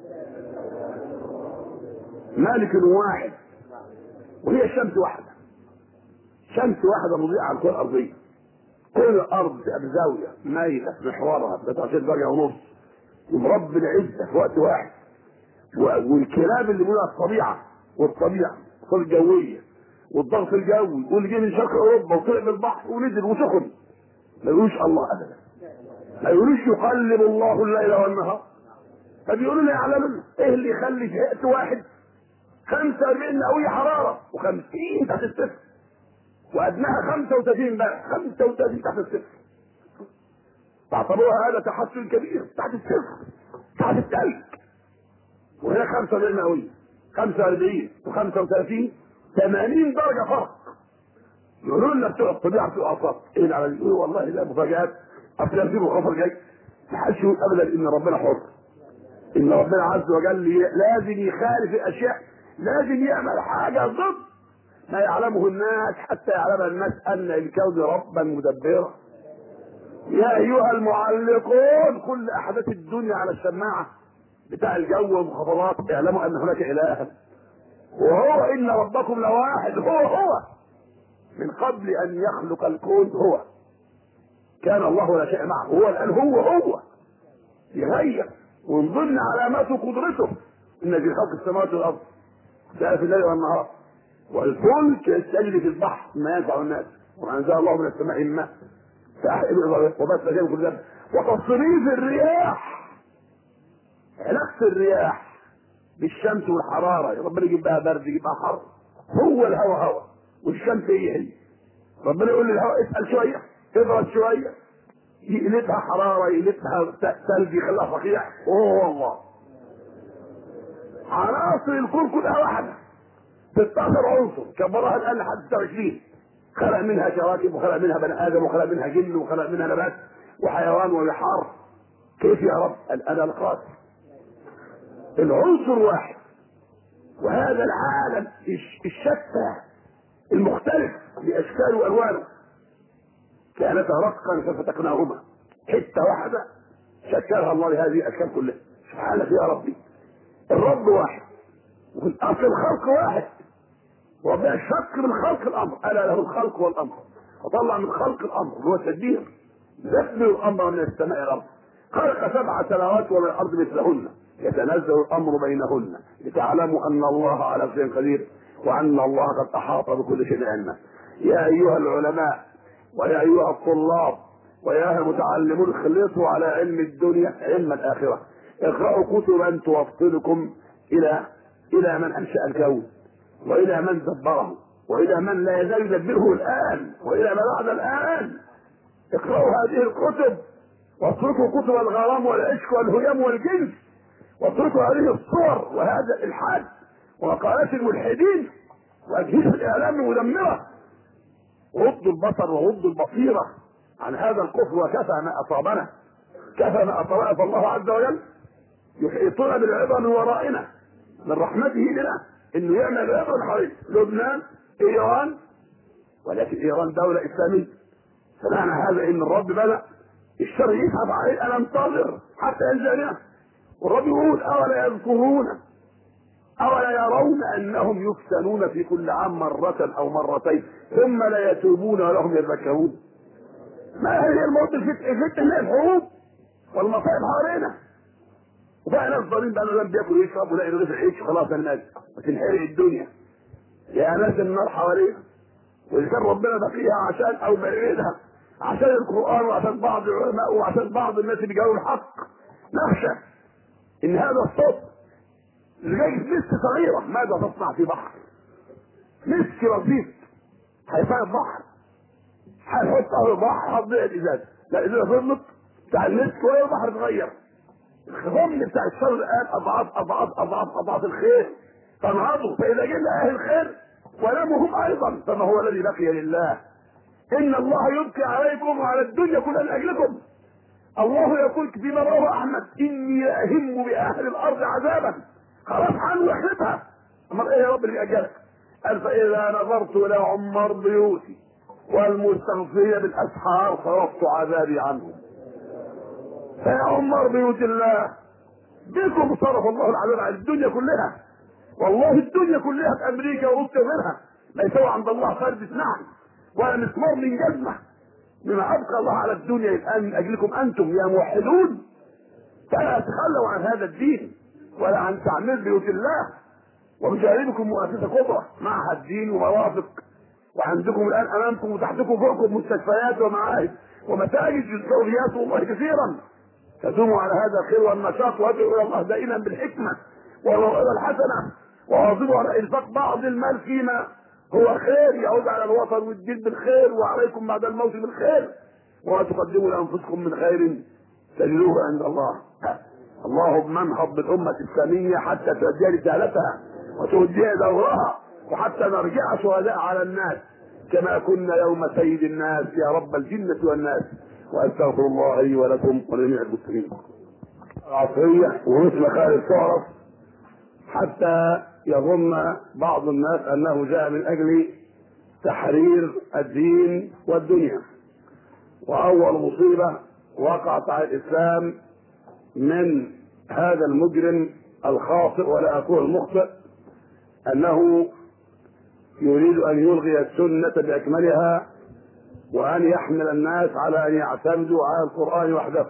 Speaker 2: مالك واحد، وهي الشمس واحده، شمس واحده مضيئه على الكره الارضيه، كل الارض بزاويه مايله في محورها 23 درجه ونص، ومرب العزه في وقت واحد. والكلام اللي بيقولها الطبيعه والطبيعه الجويه والضغط الجوي واللي جه من شرق اوروبا وطلع بالبحر ونزل وسخن، ما يقولوش الله ابدا، ما يقولوش يقلب الله الليل والنهار، فبيقولوا لنا يعلمون ايه اللي يخلي في وقت واحد 45 مئويه حراره و50 تحت الصفر، وادناها 35 بقى 35 تحت الصفر. تعتبروها هذا تحسن كبير تحت الصفر تحت الثلج، وهنا 45 مئويه 45 و35 80 درجه فرق. يقولوا لنا بتوع الطبيعه بتوع اعصاب ايه اللي على يقولوا والله لا مفاجات، اصل يجيبوا خبر جاي، ما حدش يقول ابدا ان ربنا حر، ان ربنا عز وجل لازم يخالف الاشياء، لازم يعمل حاجه ضد ما يعلمه الناس حتى يعلم الناس ان الكون ربا مدبرا. يا ايها المعلقون كل احداث الدنيا على السماعه بتاع الجو والمخابرات اعلموا ان هناك الها، وهو ان ربكم لواحد، هو من قبل ان يخلق الكون هو كان الله ولا شيء معه، هو الان هو يغير. ومن ضمن علامات قدرته ان في خلق السماوات والارض اختلاف الليل والنهار والفلك يستجري في البحر ما ينفع الناس، وانزل الله من السماء ماء فاحيا وبث فيها كل ذلك، وتصريف الرياح، علاقه الرياح بالشمس والحراره، ربنا يجيب بها برد يجيب بها حر، هو الهواء هوا والشمس هي ربنا يقول للهواء اسال شويه ابرد شويه يقلبها حراره يقلبها ثلج يخليها صقيع، وهو الله. عناصر الكون كلها واحده 16 عنصر كبرها الان لحد 26، خلق منها كواكب وخلق منها بني ادم وخلق منها جن وخلق منها نبات وحيوان وبحار. كيف يا رب؟ انا القادر. العنصر واحد، وهذا العالم الشتى المختلف باشكاله والوانه كانتا رقا ففتقناهما، حته واحده شكلها الله لهذه الاشكال كلها. سبحانك يا ربي، الرب واحد والاصل الخلق واحد، وربنا شق من خلق الامر، الا له الخلق والامر، وطلع من خلق الامر هو التدبير، يدبر الامر من السماء الى الارض، خلق 7 سماوات ومن الارض مثلهن يتنزل الامر بينهن لتعلموا ان الله على كل شيء قدير وان الله قد احاط بكل شيء علما. يا ايها العلماء ويا ايها الطلاب ويا ايها المتعلمون خلصوا على علم الدنيا علم الاخره، اقرأوا كتبا توصلكم الى من انشأ الكون والى من دبره والى من لا يزال يدبره الان والى ما بعد الان. اقرأوا هذه الكتب واتركوا كتب الغرام والعشق والهيام والجنس، واتركوا هذه الصور وهذا الالحاد ومقالات الملحدين واجهزه الاعلام المدمره، وغضوا البصر وغضوا البصيره عن هذا الكفر، وكفى ما اصابنا، كفى ما اصابنا، فالله عز وجل يحيطنا بالعبر من ورائنا من رحمته بنا انه يعمل عبر حوالي لبنان ايران، ولكن ايران دوله اسلاميه، فمعنى هذا ان الرب بدا الشر يسحب عليه، انا انتظر حتى ينزل، والرب يقول اولا يذكرون اولا يرون انهم يفتنون في كل عام مرة او مرتين ثم لا يتوبون ولهم يذكرون. ما هي الموت الفتن هي الحروب والمصائب حوالينا، وبقى ناس ضالين بقى لم بياكل ويشرب ولا رغيف العيش خلاص انا ماشي وتنحرق الدنيا. يا ناس النار حواليها، وإذا كان ربنا بقيها عشان أو بعيدها عشان القرآن وعشان بعض العلماء وعشان بعض الناس اللي جاوا الحق، نخشى إن هذا الصوت زجاجة مسك صغيرة ماذا تصنع في بحر؟ مسك بسيط هيفاهم بحر، هيحطها في البحر هتضيع الإزازة، لا إذا فضلت بتاع المسك ولا البحر اتغير. الخضم بتاع الشر الآن أضعاف الخير، فانهضوا فإذا جئنا أهل الخير ولم هم أيضا فما هو الذي بقي لله؟ إن الله يبقي عليكم وعلى الدنيا كلها لأجلكم. الله يقول فيما رواه أحمد إني أهم بأهل الأرض عذابا، خلاص عنه يحلفها. أمال إيه يا رب اللي أجلك؟ قال فإذا نظرت إلى عمار بيوتي والمستغفرين بالأسحار صرفت عذابي عنهم. فيا عمار بيوت الله بكم صرف الله العذاب عن الدنيا كلها. والله الدنيا كلها في أمريكا وروسيا وغيرها لا يسوى عند الله فردة نعم ولا مسمار من جزمة مما أبقى الله على الدنيا الآن من أجلكم أنتم يا موحدون. فلا تتخلوا عن هذا الدين ولا عن تعمير بيوت الله. وبجانبكم مؤسسة كبرى معها الدين ومرافق، وعندكم الآن أمامكم وتحتكم فوقكم مستشفيات ومعاهد ومساجد يذكر الله كثيرا. تدوموا على هذا الخير والنشاط وادعوا إلى الله دائما بالحكمة والموعظة الحسنة، وواظبوا على إنفاق بعض المال فيما هو خير يعود على الوطن والدين بالخير، وعليكم بعد الموت بالخير. وما تقدموا لأنفسكم من خير تجدوه عند الله. اللهم انهض بالأمة الإسلامية حتى تؤدي رسالتها وتؤدي دورها، وحتى نرجع شهداء على الناس كما كنا يوم سيد الناس يا رب الجنة والناس. وأستغفر الله لي ولكم ولجميع المسلمين. العصرية ومثل خالد تعرف حتى يظن بعض الناس أنه جاء من أجل تحرير الدين والدنيا. وأول مصيبة وقعت على الإسلام من هذا المجرم الخاطئ ولا أقول المخطئ أنه يريد أن يلغي السنة بأكملها وأن يحمل الناس على أن يعتمدوا على القرآن وحده.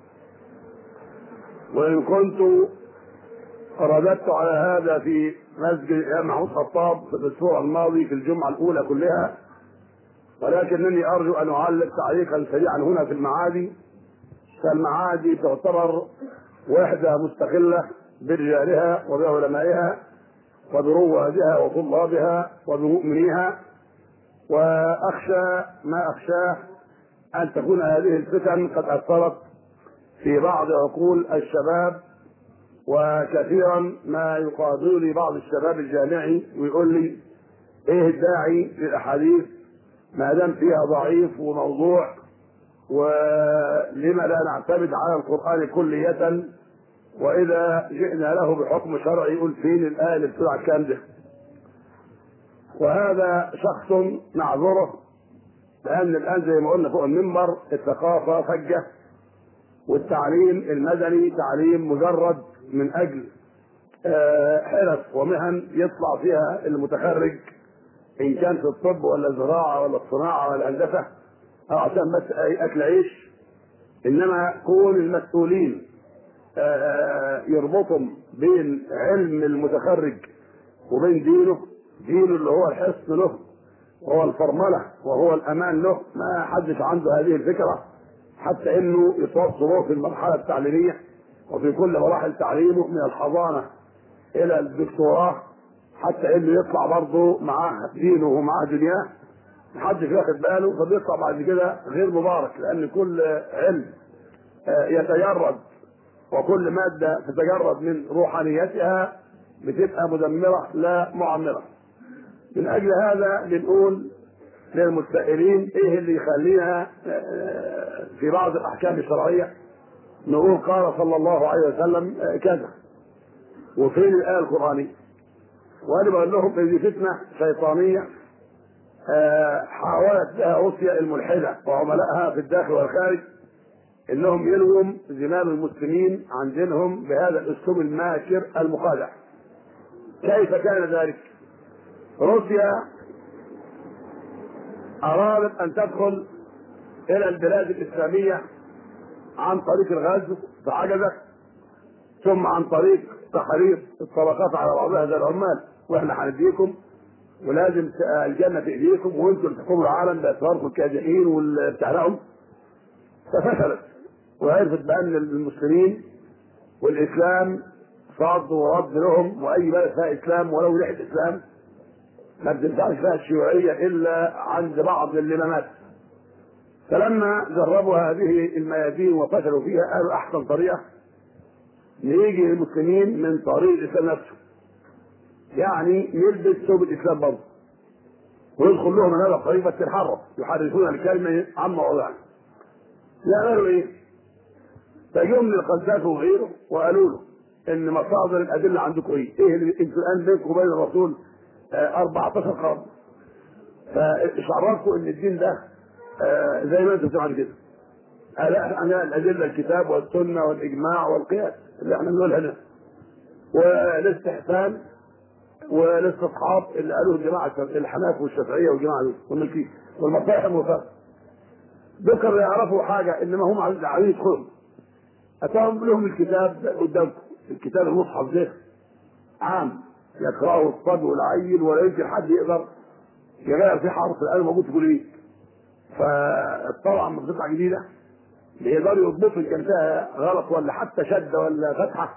Speaker 2: وإن كنت رددت على هذا في مسجد الإمام محمود خطاب في الأسبوع الماضي في الجمعة الأولى كلها، ولكنني أرجو أن أعلق تعليقا سريعا هنا في المعادي. فالمعادي تعتبر وحدة مستقلة برجالها وبعلمائها وبروادها وطلابها وبمؤمنيها، وأخشى ما أخشاه أن تكون هذه الفتن قد أثرت في بعض عقول الشباب. وكثيرا ما يقابلني بعض الشباب الجامعي ويقول لي ايه الداعي للاحاديث ما دام فيها ضعيف وموضوع، ولما لا نعتمد على القرآن كلية، واذا جئنا له بحكم شرعي يقول فين الآية اللي بتقول على الكلام ده. وهذا شخص نعذره، لأن الآن زي ما قلنا فوق المنبر الثقافة فجة، والتعليم المدني تعليم مجرد من أجل حرف ومهن يطلع فيها المتخرج إن كان في الطب ولا الزراعة ولا الصناعة ولا الهندسة أو عشان بس أكل عيش. إنما كون المسؤولين يربطهم بين علم المتخرج وبين دينه اللي هو الحصن له وهو الفرملة وهو الأمان له، ما حدش عنده هذه الفكرة، حتى إنه يتوصلوا في المرحلة التعليمية وفي كل مراحل تعليمه من الحضانة إلى الدكتوراه، حتى إنه يطلع برضه معاه دينه ومعاه دنياه محدش ياخد باله، فبيطلع بعد كده غير مبارك، لأن كل علم يتجرد وكل مادة تتجرد من روحانيتها بتبقى مدمرة لا معمرة. من أجل هذا بنقول للمتسائلين ايه اللي يخلينا في بعض الأحكام الشرعية نقول قال صلى الله عليه وسلم كذا وفين الآية القرآنية. وأنا بقول لهم إن دي فتنة شيطانية حاولت بها روسيا الملحدة وعملائها في الداخل والخارج انهم يلووا زمام المسلمين عن دينهم بهذا الاسلوب الماكر المخادع. كيف كان ذلك؟ روسيا ارادت ان تدخل الى البلاد الاسلامية عن طريق الغزو فعجزت، ثم عن طريق تحرير الطبقات على بعضها زي العمال واحنا هنديكم، ولازم الجنه في ايديكم وانتم اللي تحكموا العالم باسراركم الكادحين واللي بتحرقهم. ففشلت وعرفت بان المسلمين والاسلام صد ورد لهم، واي بلد فيها اسلام ولو ريحه اسلام ما بتنفعش فيها الشيوعيه الا عند بعض اللمامات. فلما جربوا هذه الميادين وفشلوا فيها قالوا احسن طريقه نيجي للمسلمين من طريق الاسلام نفسه، يعني نلبس ثوب الاسلام برضه ويدخل لهم من هذا الطريق بس يحرفون الكلمه عن مواضعها. يعملوا ايه؟ فجم للقذافي وغيره وقالوا له ان مصادر الادله عندكم ايه؟ ايه اللي انتوا الان بينكم وبين الرسول 14 قرن، فشعرفوا ان الدين ده زي ما انتم بتعملوا كده. احنا الادله الكتاب والسنه والاجماع والقياس اللي احنا بنقولها هنا، والاستحسان والاستصحاب اللي قالوه الجماعه الحناف والشافعيه والجماعه دول والمالكيه والمصالح الموافقه. ذكر يعرفوا حاجه انما هم عايزين يدخلوا. اتاهم لهم الكتاب قدامكم، الكتاب المصحف ده عام يقراه الصبي والعيل ولا يمكن حد يقدر يغير في حرف الان موجود في كل ايه. فطبعا من قطعه جديده يقدروا يضبطوا كان فيها غلط ولا حتى شده ولا فتحه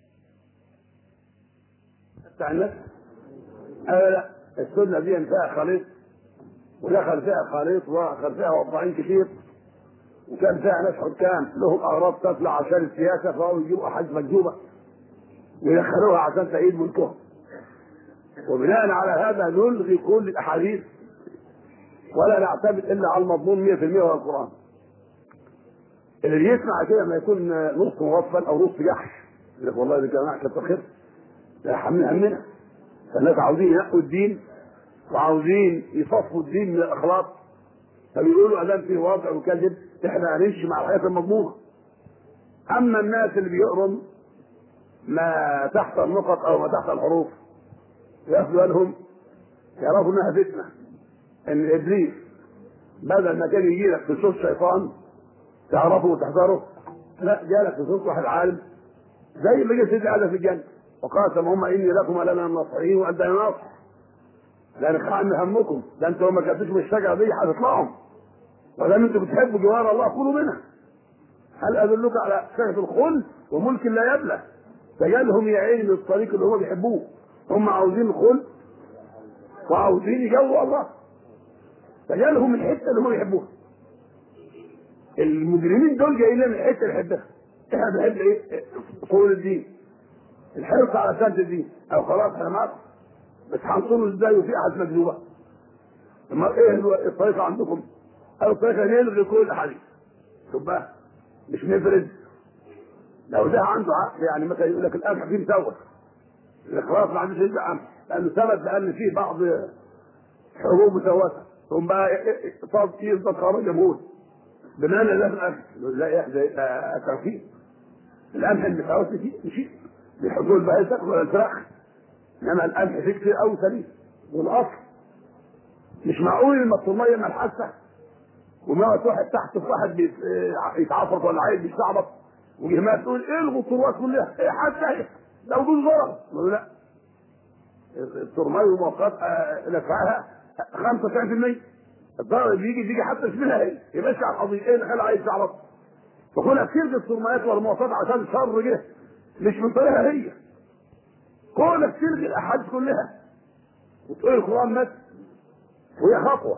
Speaker 2: بتاع الناس. لا، السنه دي فيها خليط ودخل فيها خليط ودخل فيها وضعين كتير، وكان فيها ناس حكام لهم اغراض تطلع عشان السياسه فهو يجيبوا احاديث مكذوبه ويدخلوها عشان تعيد ملكهم. وبناء على هذا نلغي كل الاحاديث ولا نعتمد الا على المضمون 100% من القران. اللي يسمع كده ما يكون نص مغفل او نص جحش يقول لك والله ده كلام كتر خير، ده حمل همنا. فالناس عاوزين ينقوا الدين وعاوزين يصفوا الدين من الاخلاق، فبيقولوا ادام في وضع وكذب احنا هنمشي مع الحياه المضمونه. اما الناس اللي بيقرم ما تحت النقط او ما تحت الحروف ياخذوا بالهم يعرفوا انها فتنه، ان ابليس بدل ما كان يجي لك في صوت شيطان تعرفه وتحذره، لا جالك في صوت واحد عالم زي اللي جه سيدنا ادم في الجنه وقاسمهما اني لكما لمن الناصحين وانت ناصح، لان خان همكم ده انتوا ما كنتوش من الشجره دي هتطلعوا، ولم انتوا بتحبوا جوار الله كلوا منها. هل ادلك على شجره الخلد وملك لا يبلى؟ فجالهم يا عيني من الطريق اللي هم بيحبوه، هم عاوزين الخلد وعاوزين يجوا الله، فجالهم الحته اللي هم بيحبوها. المجرمين دول جايين لنا من الحته اللي بنحبها. احنا بنحب ايه؟ طول الدين، الحرص على سنه الدين، او خلاص احنا معاكم بس هنصونه ازاي وفي احد مكذوبه؟ اما ايه الطريقه عندكم؟ او الطريقه نلغي كل الاحاديث. شوف بقى مش نفرد. لو ده عنده عقل يعني مثلا يقول لك القمح فيه مسوس، خلاص ما عندوش ينزع قمح لانه ثبت بان فيه بعض حبوب مسوسه، ثم بقى يفضل خرج جمهور بمعنى ده في القمح لا التوفيق. القمح المسوس فيه مشي بيحطوه البهيسك ولا الفراخ، انما القمح فيه كتير قوي سليم والاصل. مش معقول المطلوميه ما الحاسه وموت واحد تحت في واحد يتعفرط ولا عيل بيستعبط وجهمات تقول الغوا الترمات كلها ايه حتى لو دول ضرر. لا، الترماي وموقات نفعها 95%. الضرر بيجي حتى مش منها هي يمشي على القضيه ايه اللي خلى عيل يستعبط. فكونها تلغي الترمايات والمواصلات عشان شر جه مش من طريقها هي. كونك تلغي الاحاديث كلها وتقول القران بس وهي خطوه.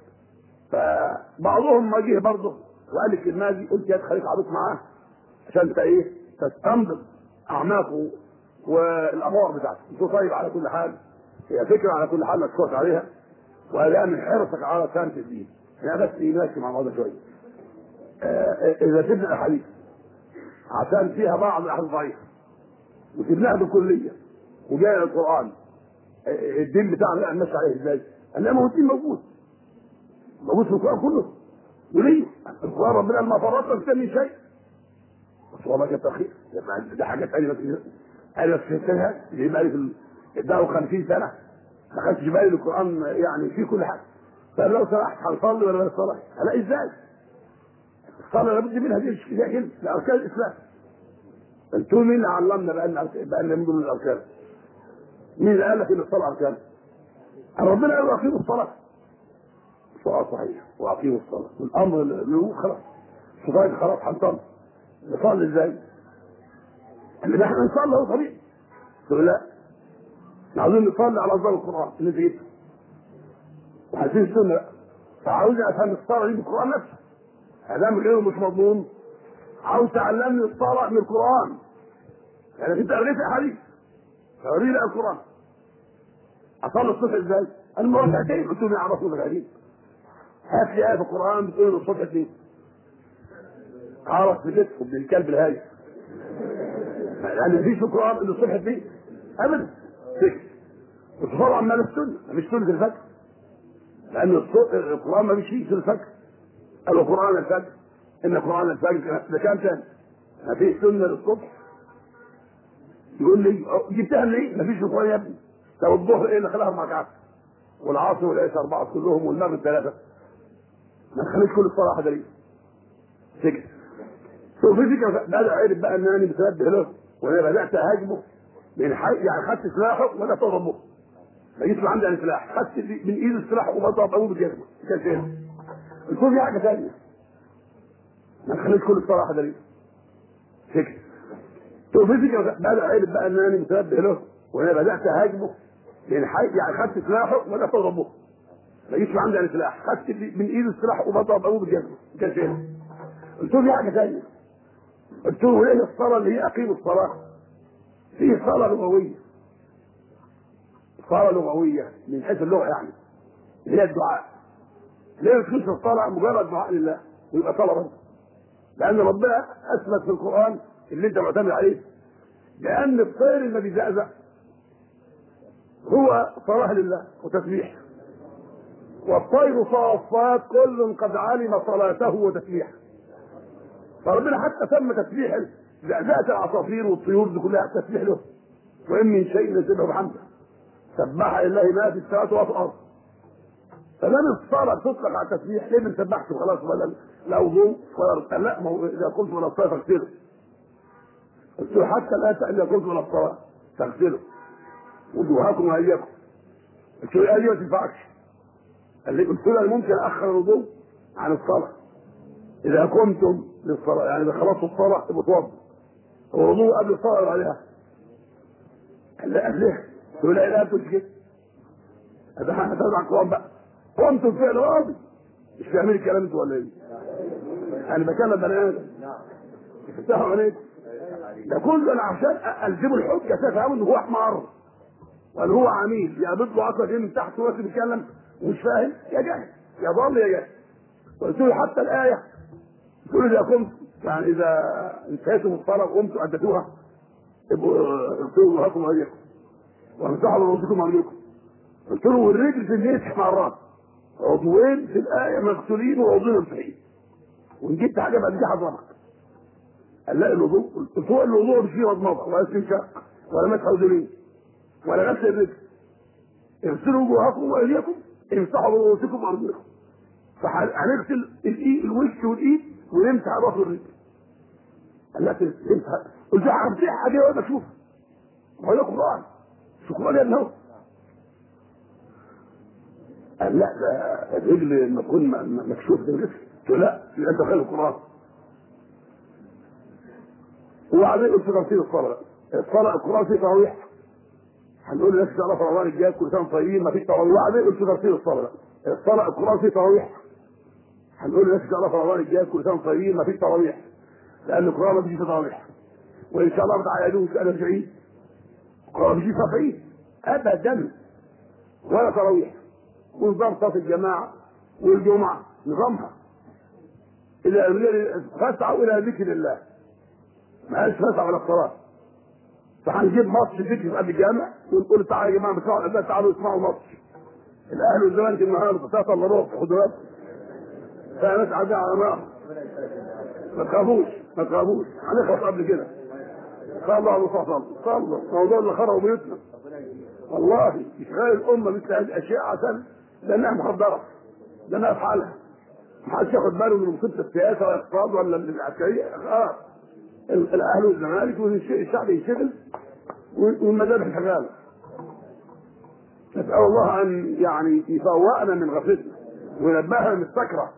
Speaker 2: فبعضهم ما جه برضه وقال لك الكلمه دي قلت يا خليك عبيط معاه عشان انت ايه تستنبط اعماقه والامور بتاعته. انتوا طيب على كل حال هي فكره على كل حال مشكور عليها وهذا من حرصك على سنه الدين. انا بس ماشي مع بعض شويه. اذا سيبنا الاحاديث عشان فيها بعض الاحاديث ضعيفه وسيبناها بالكليه وجاي القران الدين بتاعنا ماشي عليه ازاي؟ انما هو الدين موجود في القرآن كله. وليه؟ القرآن ربنا ما فرطنا في من شيء. بس والله كتر خير ده حاجات أنا بس فهمتها اللي بقى لي في الدعوة 50 سنة ما خدتش بالي القرآن يعني فيه كل حاجة. فلو سمحت هنصلي ولا ما نصليش؟ هلاقي ازاي؟ الصلاة لابد منها دي مش كلمة لأركان الإسلام. انتوا مين علمنا بأن من ضمن الأركان؟ مين اللي قال لك إن الصلاة أركان؟ ربنا قال واقيموا الصلاه. الصلاه صحيح واقيموا الصلاه، الامر له خلاص صلاه خلاص هنصلي. نصلي ازاي؟ اللي احنا نصلي هو طبيعي. تقول لا احنا عاوزين نصلي على ظهر القران اللي في ايده وعايزين السنه، فعاوزني افهم الصلاه دي بالقران نفسه. ادام غيره مش مضمون عاوز تعلمني الصلاه من القران. يعني انت قريت احاديث فوريني لي القران. اصلي الصبح ازاي؟ انا ما ركعتين قلت لهم يا رسول الله الكريم هات لي ايه في القران بتقول الصبح اثنين. عرف بجد ابن الكلب الهاي يعني مفيش في القران ان الصبح اثنين ابدا. فكر وتصلي عمال السنه مفيش سنه الفجر لان القران ما فيش فيه سنه الفجر. قالوا قران الفجر ان قران الفجر ده كام تاني ما فيش سنه للصبح. يقول لي جبتها ليه؟ ما فيش في القران يا ابني. لو الظهر ايه اللي خلاها 4 ركعات والعصر والعشاء 4 كلهم والمغرب 3 ما تخليش كل الصلاه دليل. فكر شوف في فكره بدا عرف بقى ان انا متنبه له وانا بدات اهاجمه من حي يعني خدت سلاحه وبدات اضربه. ما جيتش عندي انا سلاح خدت من ايد السلاح وبضرب ابوه بالجزمه كان فين؟ قلت له في حاجه ثانيه ما تخليش كل الصلاه دليل. فكر شوف في فكره بدا عرف بقى ان انا متنبه له وانا بدات اهاجمه من حي يعني خدت سلاحه وبدات اضربه. ما جيتش عندي انا سلاح خدت من ايد السلاح وبضرب ابوه بالجزمه كان فين؟ قلت له في حاجه ثانيه. قلت له ايه الصلاه اللي هي اقيم الصلاه؟ في صلاه لغويه. صلاه لغويه من حيث اللغه يعني اللي هي الدعاء. ليه تخش الصلاه مجرد دعاء لله ويبقى صلاه برضه؟ لان ربنا اثبت في القران اللي انت معتمد عليه لان الطير اللي بيزقزق هو صلاه لله وتسبيح. والطير صافات كل قد علم صلاته وتسبيحه. فربنا حتى سمى تسبيح زقزقه العصافير والطيور دي كلها تسبيح له. وان من شيء يسبح بحمده سبح لله ما في السماوات وفي الارض. فلما الصلاه تطلق على التسبيح ليه ما نسبحش وخلاص ولا لا وضوء ولا لا؟ ما هو اذا قلت ولا الصلاه فاغسله. قلت له حتى الان اذا قلت ولا الصلاه فاغسله وجوهكم وايديكم. قلت له الايه دي ما تنفعش. قال لي قلت له انا ممكن اخر الوضوء عن الصلاه اذا قمتم للصلاه يعني اذا خلصت الصلاه تبقى توضا الوضوء قبل الصلاه عليها. قال لي ليه؟ قلت له لا تقولش كده. هذا احنا هنتابع القران بقى. قمتم فعل راضي مش فاهمين الكلام انتوا ولا ايه؟ انا بكلم بني ادم افتحوا عينيكم. ده كله انا عشان الزمه الحجه تفهموا ان هو حمار ولا هو عميل يا بيطلع عصا جاي من تحت وراسه بيتكلم ومش فاهم يا جاهل يا ضال يا جاهل. قلت له حتى الايه تقول اذا قمت يعني اذا انتهيتم الصلاه وقمتوا اديتوها اغسلوا وجوهكم وايديكم وامسحوا برؤوسكم وارجلكم. قلت له والرجل في المسح مع الراس عضوين في الايه مغسولين وعضوين ممسحين وان جبت حاجه بعد كده هضربك. قال لا الوضوء. قلت له الوضوء مش فيه مضمضه ولا استنشاق ولا مسح اذنين ولا غسل الرجل. اغسلوا وجوهكم وايديكم امسحوا برؤوسكم وارجلكم. فهنغسل الايد الوش والايد ونمسح راس الرجل. قال لا تمسح. قلت له همسحها دي وانا اشوف ما هو ده قران مش قران يا ابني. قال لا ده الرجل لما تكون مكشوف في الجسم. قلت له لا يبقى انت خالق القران. وبعدين قلت تفسير الصلاه. الصلاه القران فيه تراويح هنقول للناس ان شاء الله في رمضان الجاي كل سنه طيبين ما فيش تراويح. وبعدين قلت تفسير الصلاه. الصلاه القران فيه تراويح هنقول للناس ان شاء الله في رمضان الجاي كل سنه طيبين ما فيش تراويح لان القران ما فيش تراويح. وان شاء الله بتعيدوه في 40 القران ما فيش 70 ابدا ولا تراويح. ونظام صلاه الجماعه والجمعه نظامها الى فاسعوا الى ذكر الله ما قالش فاسعوا الى الصلاه. فهنجيب ماتش ذكر قبل الجامع ونقول تعالوا يا جماعه بتوع الاباء تعالوا اسمعوا ماتش الاهلي والزمالك النهارده 3 الا ربع في حضورات فناس عاديه على نار. ما تخافوش هنخلص قبل كده. صلى الله عليه وسلم صلى موضوع اللي خربوا بيوتنا والله اشغال الامه مثل هذه الاشياء عشان لانها مخدره لانها في حالها محدش ياخد باله من مصيبه السياسه ولا الاقتصاد ولا العسكريه. الاهلي والزمالك والشعب ينشغل والمذابح شغاله. نسأل الله أن يعني يفوقنا من غفلتنا وينبهنا من السكرة.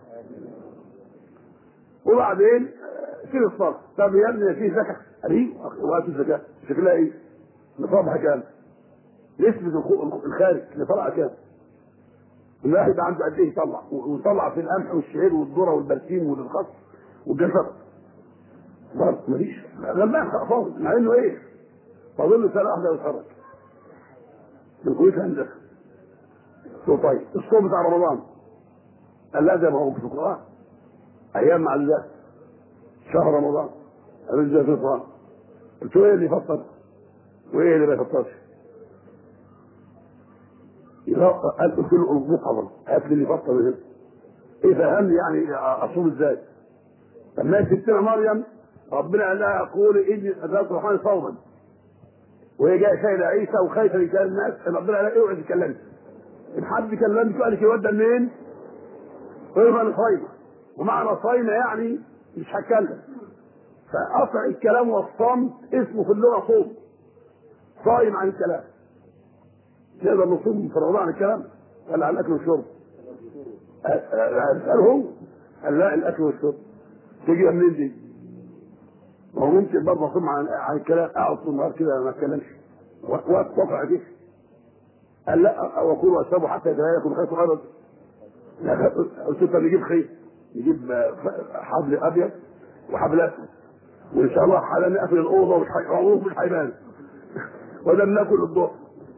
Speaker 2: وبعدين سيب الصلاة. طب يا ابني في زكاة؟ قال وقت الزكاة شكلها ايه؟ نصابها كام؟ نسبة الخارج اللي طلع كام؟ الواحد عنده قد ايه يطلع؟ ويطلع في القمح والشعير والذرة والبرسيم والخس والجزر. برضه مفيش غلبان فاضل، مع انه ايه؟ فاضل له سنة واحدة ويتخرج من كلية الهندسة. طيب الصوم بتاع رمضان قال لا زي ما هو في القرآن أيام معدودات شهر رمضان الرجال في القرآن. قلت له ايه اللي يفطر وايه اللي ما يفطرش؟ قال قلت له اطبخ حضر هات لي اللي يفطر من هنا. ايه فهمني يعني اصوم ازاي؟ لما ستنا مريم ربنا قال لها قول اني نذرت الرحمن صوما وهي جايه شايله عيسى وخايفه من كلام الناس. ربنا قال لها اوعي تتكلمي ان حد كلمك قال لك يودى منين؟ قيمه صايمه ومعنى صايمه يعني مش هتكلم. فقطع الكلام والصمت اسمه في اللغه صوم. صايم عن الكلام. نقدر نصوم في رمضان عن الكلام ولا عن الاكل والشرب؟ اساله قال لا الاكل والشرب. تيجي منين دي؟ ما هو ممكن برضه اصوم عن الكلام اقعد طول النهار كده ما اتكلمش واتقطع دي. قال لا واكل واشرب حتى يتهيأ خيط ابيض. قلت له نجيب خيط نجيب حبل ابيض وحبل اسود وان شاء الله حالا نقفل الاوضه ومش هيبان ولا ناكل الضوء.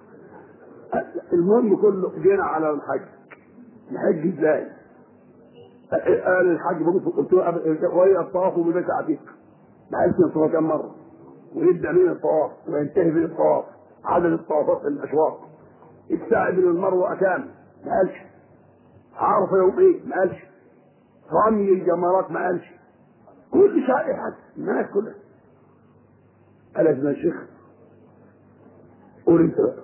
Speaker 2: المهم كله جينا على الحج. الحج ازاي؟ قال الحج قلت له وهي الطواف ببيت عتيق. ما قالش نصوم كم مره ونبدا من الطواف وينتهي من الطواف عدد الطوافات في الاشواط. السعي بين المروه كام؟ ما قالش. عرفه يوم ايه؟ ما قالش. رمي الجمرات ما قالش. كل شائحه الناس كلها. قال يا الشيخ قول انت بقى.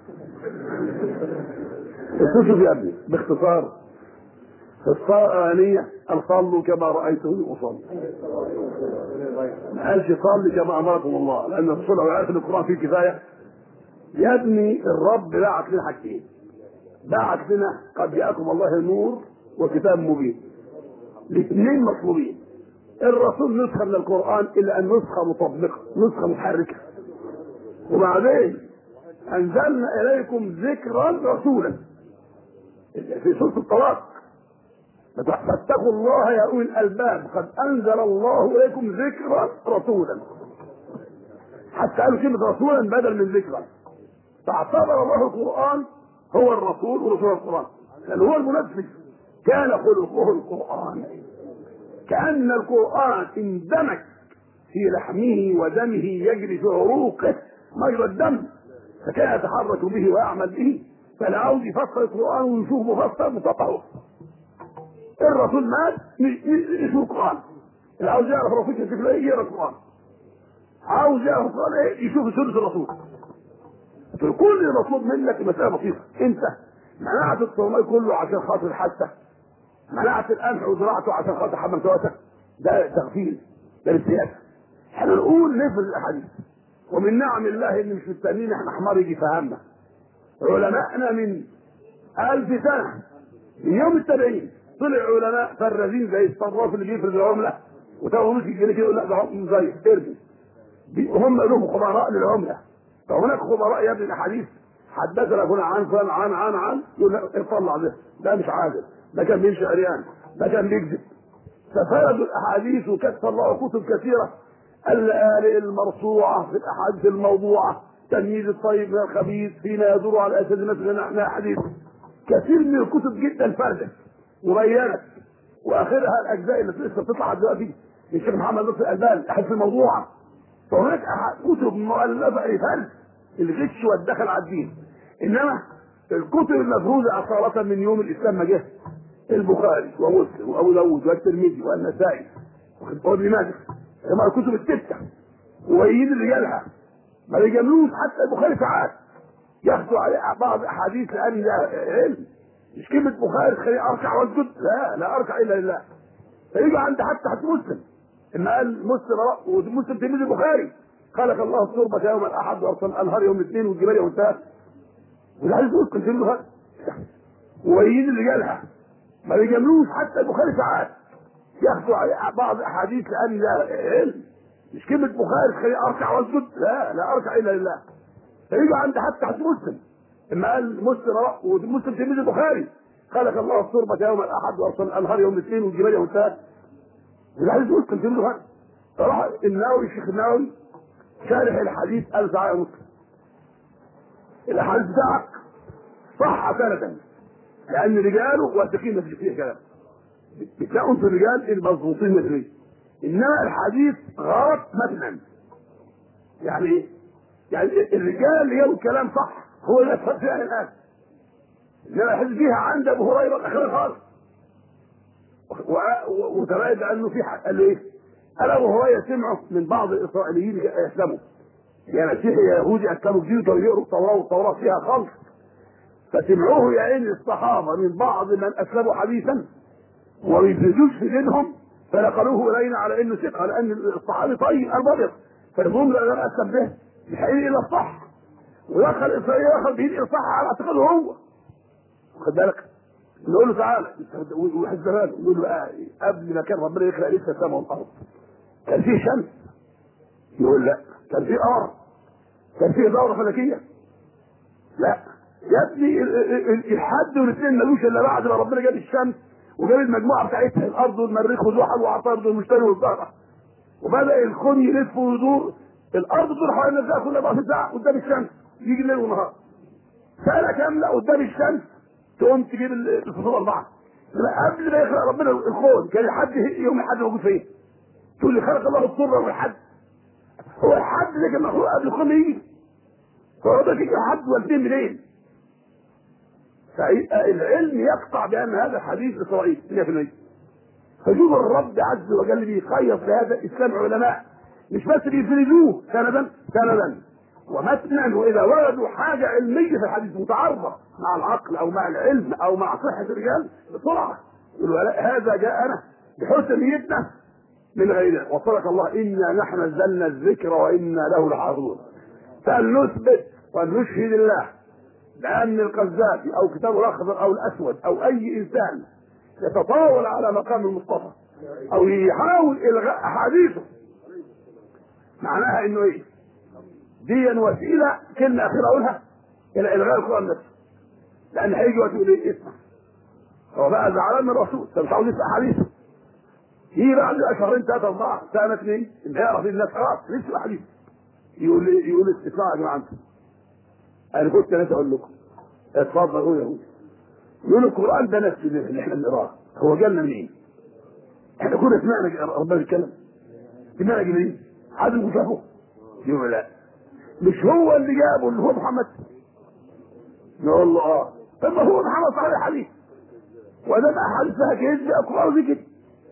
Speaker 2: شوف يا ابني باختصار الصلاه ان صلوا كما رايتموني اصلي. ما قالش صلي كما امركم الله لان الصلاه والعياذ القران فيه كفايه. يا ابني الرب بعت لنا حاجتين. بعت لنا قد جاءكم الله نور وكتاب مبين. الاثنين مطلوبين. الرسول نسخه من القران الا ان نسخه مطبقه نسخه متحركه. وبعدين انزلنا اليكم ذكرا رسولا في سوره الطلاق. فاتقوا الله يا اولي الالباب قد انزل الله اليكم ذكرا رسولا. حتى قالوا كلمه رسولا بدل من ذكرا. فاعتبر الله القران هو الرسول ورسول القران لان هو المنفذ. كان خلقه القران. كان القران اندمج في لحمه ودمه يجري في عروقه مجرى الدم فكان يتحرك به ويعمل به. فلا عاوز يفسر القران ويشوف مفسر مطبق. الرسول مات يشوف القران. اللي عاوز يعرف الرسول كيف ايه يقرا القران. عاوز يعرف القران ايه يشوف سنه الرسول. كل المطلوب منك مساله بسيطه. انت منعت الصومال كله عشان خاطر حتى منعت القمح وزراعته عشان خاطر حمام تواتك. ده تغفيل ده السياسه. احنا نقول نفذ الاحاديث. ومن نعم الله ان مش مستنيين احنا حمار يجي فهمنا. علماءنا من 1000 سنه من يوم التابعين طلع علماء فرازين زي الصراف اللي بيفرز العمله وتاخدوا نص الجنيه كده يقول لا ده عمله زي ارمي. هم لهم خبراء للعمله. فهناك خبراء يا ابن الاحاديث حدثنا فلان عن فلان عن يقول لا اطلع ده مش عادل ده كان بيمشي عريان ده كان بيكذب. ففردوا الاحاديث وكتب الله كتب كثيره الآلئ المرفوعه في الاحاديث الموضوعه تمييز الطيب من الخبيث فيما يدور على اساس مثلا احنا حديث. كثير من الكتب جدا فردت وبينت واخرها الاجزاء اللي لسه بتطلع دلوقتي للشيخ محمد لطفي الالباني الاحاديث الموضوعه. فهناك كتب مؤلفه لفرد الغش والدخل على الدين. انما الكتب المفروضه اصاله من يوم الاسلام ما جه البخاري ومسلم وابو داود والترمذي والنسائي وابن ماجه كما الكتب السته ويجيب رجالها ما يجاملوش. حتى البخاري ساعات ياخدوا عليه بعض احاديث لان ده علم. مش كلمه بخاري تخليني اركع واسجد لا اركع الا لله. فيجي عند حتى مسلم ان قال مسلم ومسلم تلميذ البخاري خلق الله التربه يوم الاحد وارسل الانهار يوم الاثنين والجبال يوم الثلاث. والحديث ممكن تجيبها ويجي رجالها ما بيجاملوش. حتى البخاري ساعات ياخدوا بعض احاديث لان ده علم، مش كلمه بخاري تخليني اركع واسجد، لا اركع الا لله. فيجي عند حتى مسلم لما قال مسلم ومسلم تلميذ البخاري خلق الله التربه يوم الاحد وارسل الانهار يوم الاثنين والجبال يوم الثلاث، والحديث مسلم تلميذ البخاري. فراح النووي الشيخ النووي شارح الحديث قال تعالى يا مسلم الاحاديث بتاعك صح سنة لان رجاله واثقين في فيه كلام، بتلاقوا في الرجال المضبوطين مثلي، انما الحديث غلط متنا. يعني ايه؟ يعني الرجال اللي يقول كلام صح هو اللي يفهم فيها الان، انما الحديث فيها عند ابو هريره الاخير خالص. وتبين انه في حق قال له ايه؟ قال ابو هريره سمعه من بعض الاسرائيليين يسلموا، يعني مسيحي يهودي اسلموا جديد ويقروا التوراه والتوراه فيها خلط، فسمعوه يا عين الصحابه من بعض من اسلموا حديثا وما بيفيدوش في دينهم فنقلوه الينا على انه ثقه، لان الصحابي طيب البابر، فالمهم لا اسلم به مش هيجي الى الصح، ودخل اسرائيل دخل بايد الصح على اعتقاده هو. خد بالك؟ نقول له تعالى وواحد زمان نقول له بقى قبل ما كان ربنا يخلق لسه السماء والارض كان فيه شمس؟ يقول لا. كان فيه قمر؟ كان فيه دوره فلكيه؟ لا يا ابني. الحد والاثنين ملوش الا بعد ما ربنا جاب الشمس وجاب المجموعه بتاعتها الارض والمريخ وزحل وعطارد والمشتري والزهره، وبدا الكون يلف ويدور، الارض تدور حوالين نفسها كل 24 ساعه قدام الشمس، يجي الليل والنهار سنه كامله قدام الشمس تقوم تجيب الفصول اربعه. قبل ما يخلق ربنا الكون كان الحد يوم الحد موجود فين؟ تقول لي خلق الله الصره والحد، هو الحد ده كان مخلوق قبل الكون يجي، فهو ده يجي حد والاثنين منين؟ فالعلم يقطع بان هذا حديث اسرائيل 100%. فشوف الرب عز وجل بيقيض لهذا الاسلام علماء مش بس بيفردوه سندا ومتنا، واذا وجدوا حاجه علميه في الحديث متعارضه مع العقل او مع العلم او مع صحه الرجال بسرعه يقولوا لا هذا جاءنا بحسن نيتنا من غيرنا، وصدق الله انا نحن نزلنا الذكر وانا له لحافظون. فلنثبت ونشهد الله لأن القذافي أو كتابه الأخضر أو الأسود أو أي إنسان يتطاول على مقام المصطفى أو يحاول إلغاء أحاديثه معناها إنه إيه؟ دي وسيلة كلمة أخيرة أقولها إلى إلغاء القرآن نفسه، لأن هيجي وقت يقول إيه؟ اسمع هو بقى زعلان من الرسول أنت مش عاوز يسمع حديثه، يجي بعد شهرين ثلاثة أربعة سنة اثنين اللي يعرف الناس خلاص يسمع حديث يقول اسمعوا يا جماعة أنا كنت ناس أقول لكم اتفضل قول يا ابوي. يقول القرآن ده نفس اللي احنا بنقراه هو جالنا منين؟ احنا كنا سمعنا ربنا بيتكلم؟ سمعنا جبريل؟ حد شافه؟ يقول لا مش هو اللي جابه اللي هو محمد؟ نقول له اه. طب ما هو محمد صحيح الحديث وده احاديث فيها كذب اقرأوا في كده.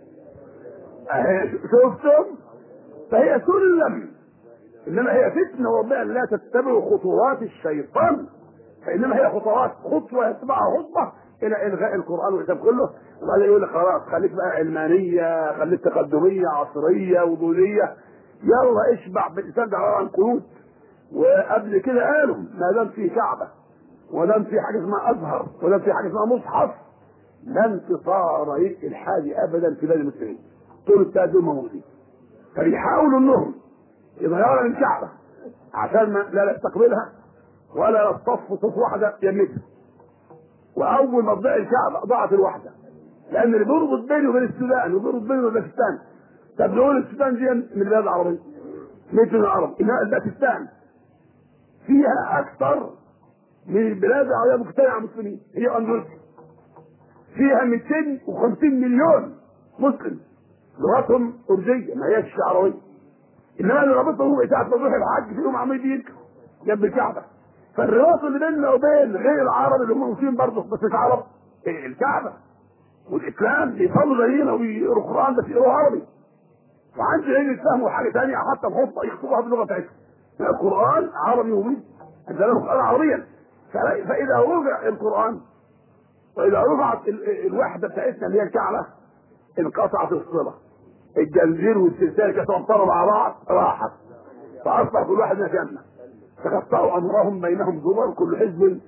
Speaker 2: شفتم؟ فهي سلم، انما هي فتنه والله لا تتبعوا خطوات الشيطان، فانما هي خطوات خطوه يتبعها خطوه الى الغاء القران والكتاب كله. وبعدين يقول لك خلاص خليك بقى علمانيه، خليك تقدميه عصريه وجوديه، يلا اشبع بالانسان ده عن قيود. وقبل كده قالوا ما دام في كعبه ودام في حاجه اسمها ازهر ودام في حاجه اسمها مصحف لا انتصار للالحاد ابدا في بلاد المسلمين طول الثلاث دول موجودين. فبيحاولوا انهم يظهروا من الكعبه عشان لا نستقبلها ولا نصطف صف واحده يمتها. واول ما تضيع الكعبه ضاعت الوحده، لان اللي بيربط بيني وبين السودان وبيربط بيني وبين باكستان، طب نقول السودان دي من البلاد العربيه مثل العرب، انما باكستان فيها اكثر من البلاد العربيه مجتمعه مسلمين، هي اندونيسيا فيها 250 مليون مسلم لغتهم ارجيه ما هيش عربيه، انما اللي رابطهم هو ساعه ما تروح الحج فيهم عمالين يركبوا جنب الكعبه. فالرباط اللي بيننا وبين غير العرب اللي هم مسلمين برضه بس مش عرب الكعبه والاسلام بيصلوا زينا ويقروا القران بس يقروا عربي، وعندي غير يفهموا حاجه ثانيه حتى بخطه يخطبوها باللغه بتاعتهم. القران عربي ومبين عندنا القران عربيا، فاذا رفع القران واذا رفعت الوحده بتاعتنا اللي هي الكعبه انقطعت الصله، الجنزير والسلسله كانت تنطروا مع بعض راحت فاصبح كل واحد مكاننا، تقطعوا امرهم بينهم زبر كل حزب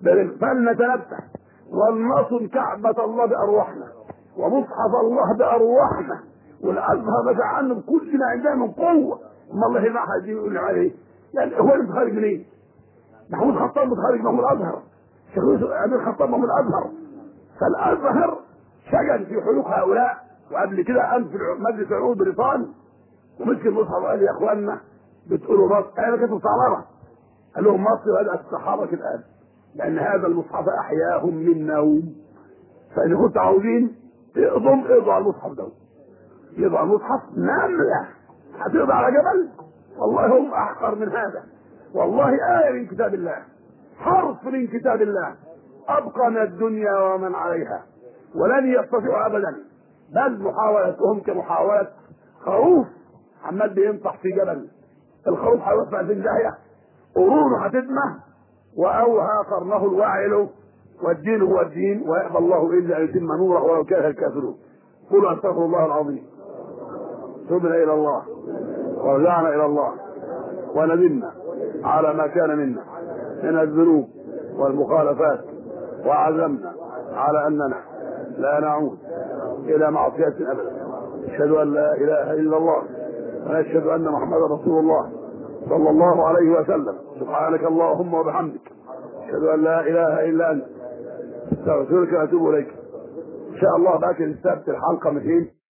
Speaker 2: فلنتنبه ولنصن كعبة الله بأرواحنا ومصحف الله بأرواحنا، والأزهر نزع عنه كلنا عندنا من قوة. ما الله ما حد يقول عليه يعني هو المتخرج منين؟ محمود خطاب متخرج من الأزهر، شيخ أمير خطاب من الأزهر. فالأزهر شجن في حلوق هؤلاء. وقبل كده أنت في مجلس العلوم البريطاني ومسك المصحف وقال يا إخواننا بتقولوا مصر، أنا كنت مستعمرة، قال لهم مصر بدأت تتحرك الآن لأن هذا المصحف أحياهم من نوم. فإن كنتوا عاوزين اقضوا على المصحف ده، يقضوا على المصحف نملة هتقضي على جبل. والله هم أحقر من هذا، والله آية من كتاب الله، حرف من كتاب الله أبقى من الدنيا ومن عليها، ولن يستطيعوا أبدا. بل محاولتهم كمحاولة خروف عمال بينطح في جبل، الخروف هيوقع في داهية، قرونه هتدمه، وأوهى قرنه الواعل، والدين هو الدين ويأبى الله إلا أن يتم نوره ولو كره الكافرون. قولوا أستغفر الله العظيم. تبنا إلى الله ورجعنا إلى الله وندمنا على ما كان منا من الذنوب والمخالفات، وعزمنا على أننا لا نعود إلى معصية أبدا. أشهد أن لا إله إلا الله ونشهد أن محمدا رسول الله صلى الله عليه وسلم. سبحانك اللهم وبحمدك أشهد أن لا إله إلا أنت، استغفرك وأتوب إليك. إن شاء الله باكر السبت الحلقة 200.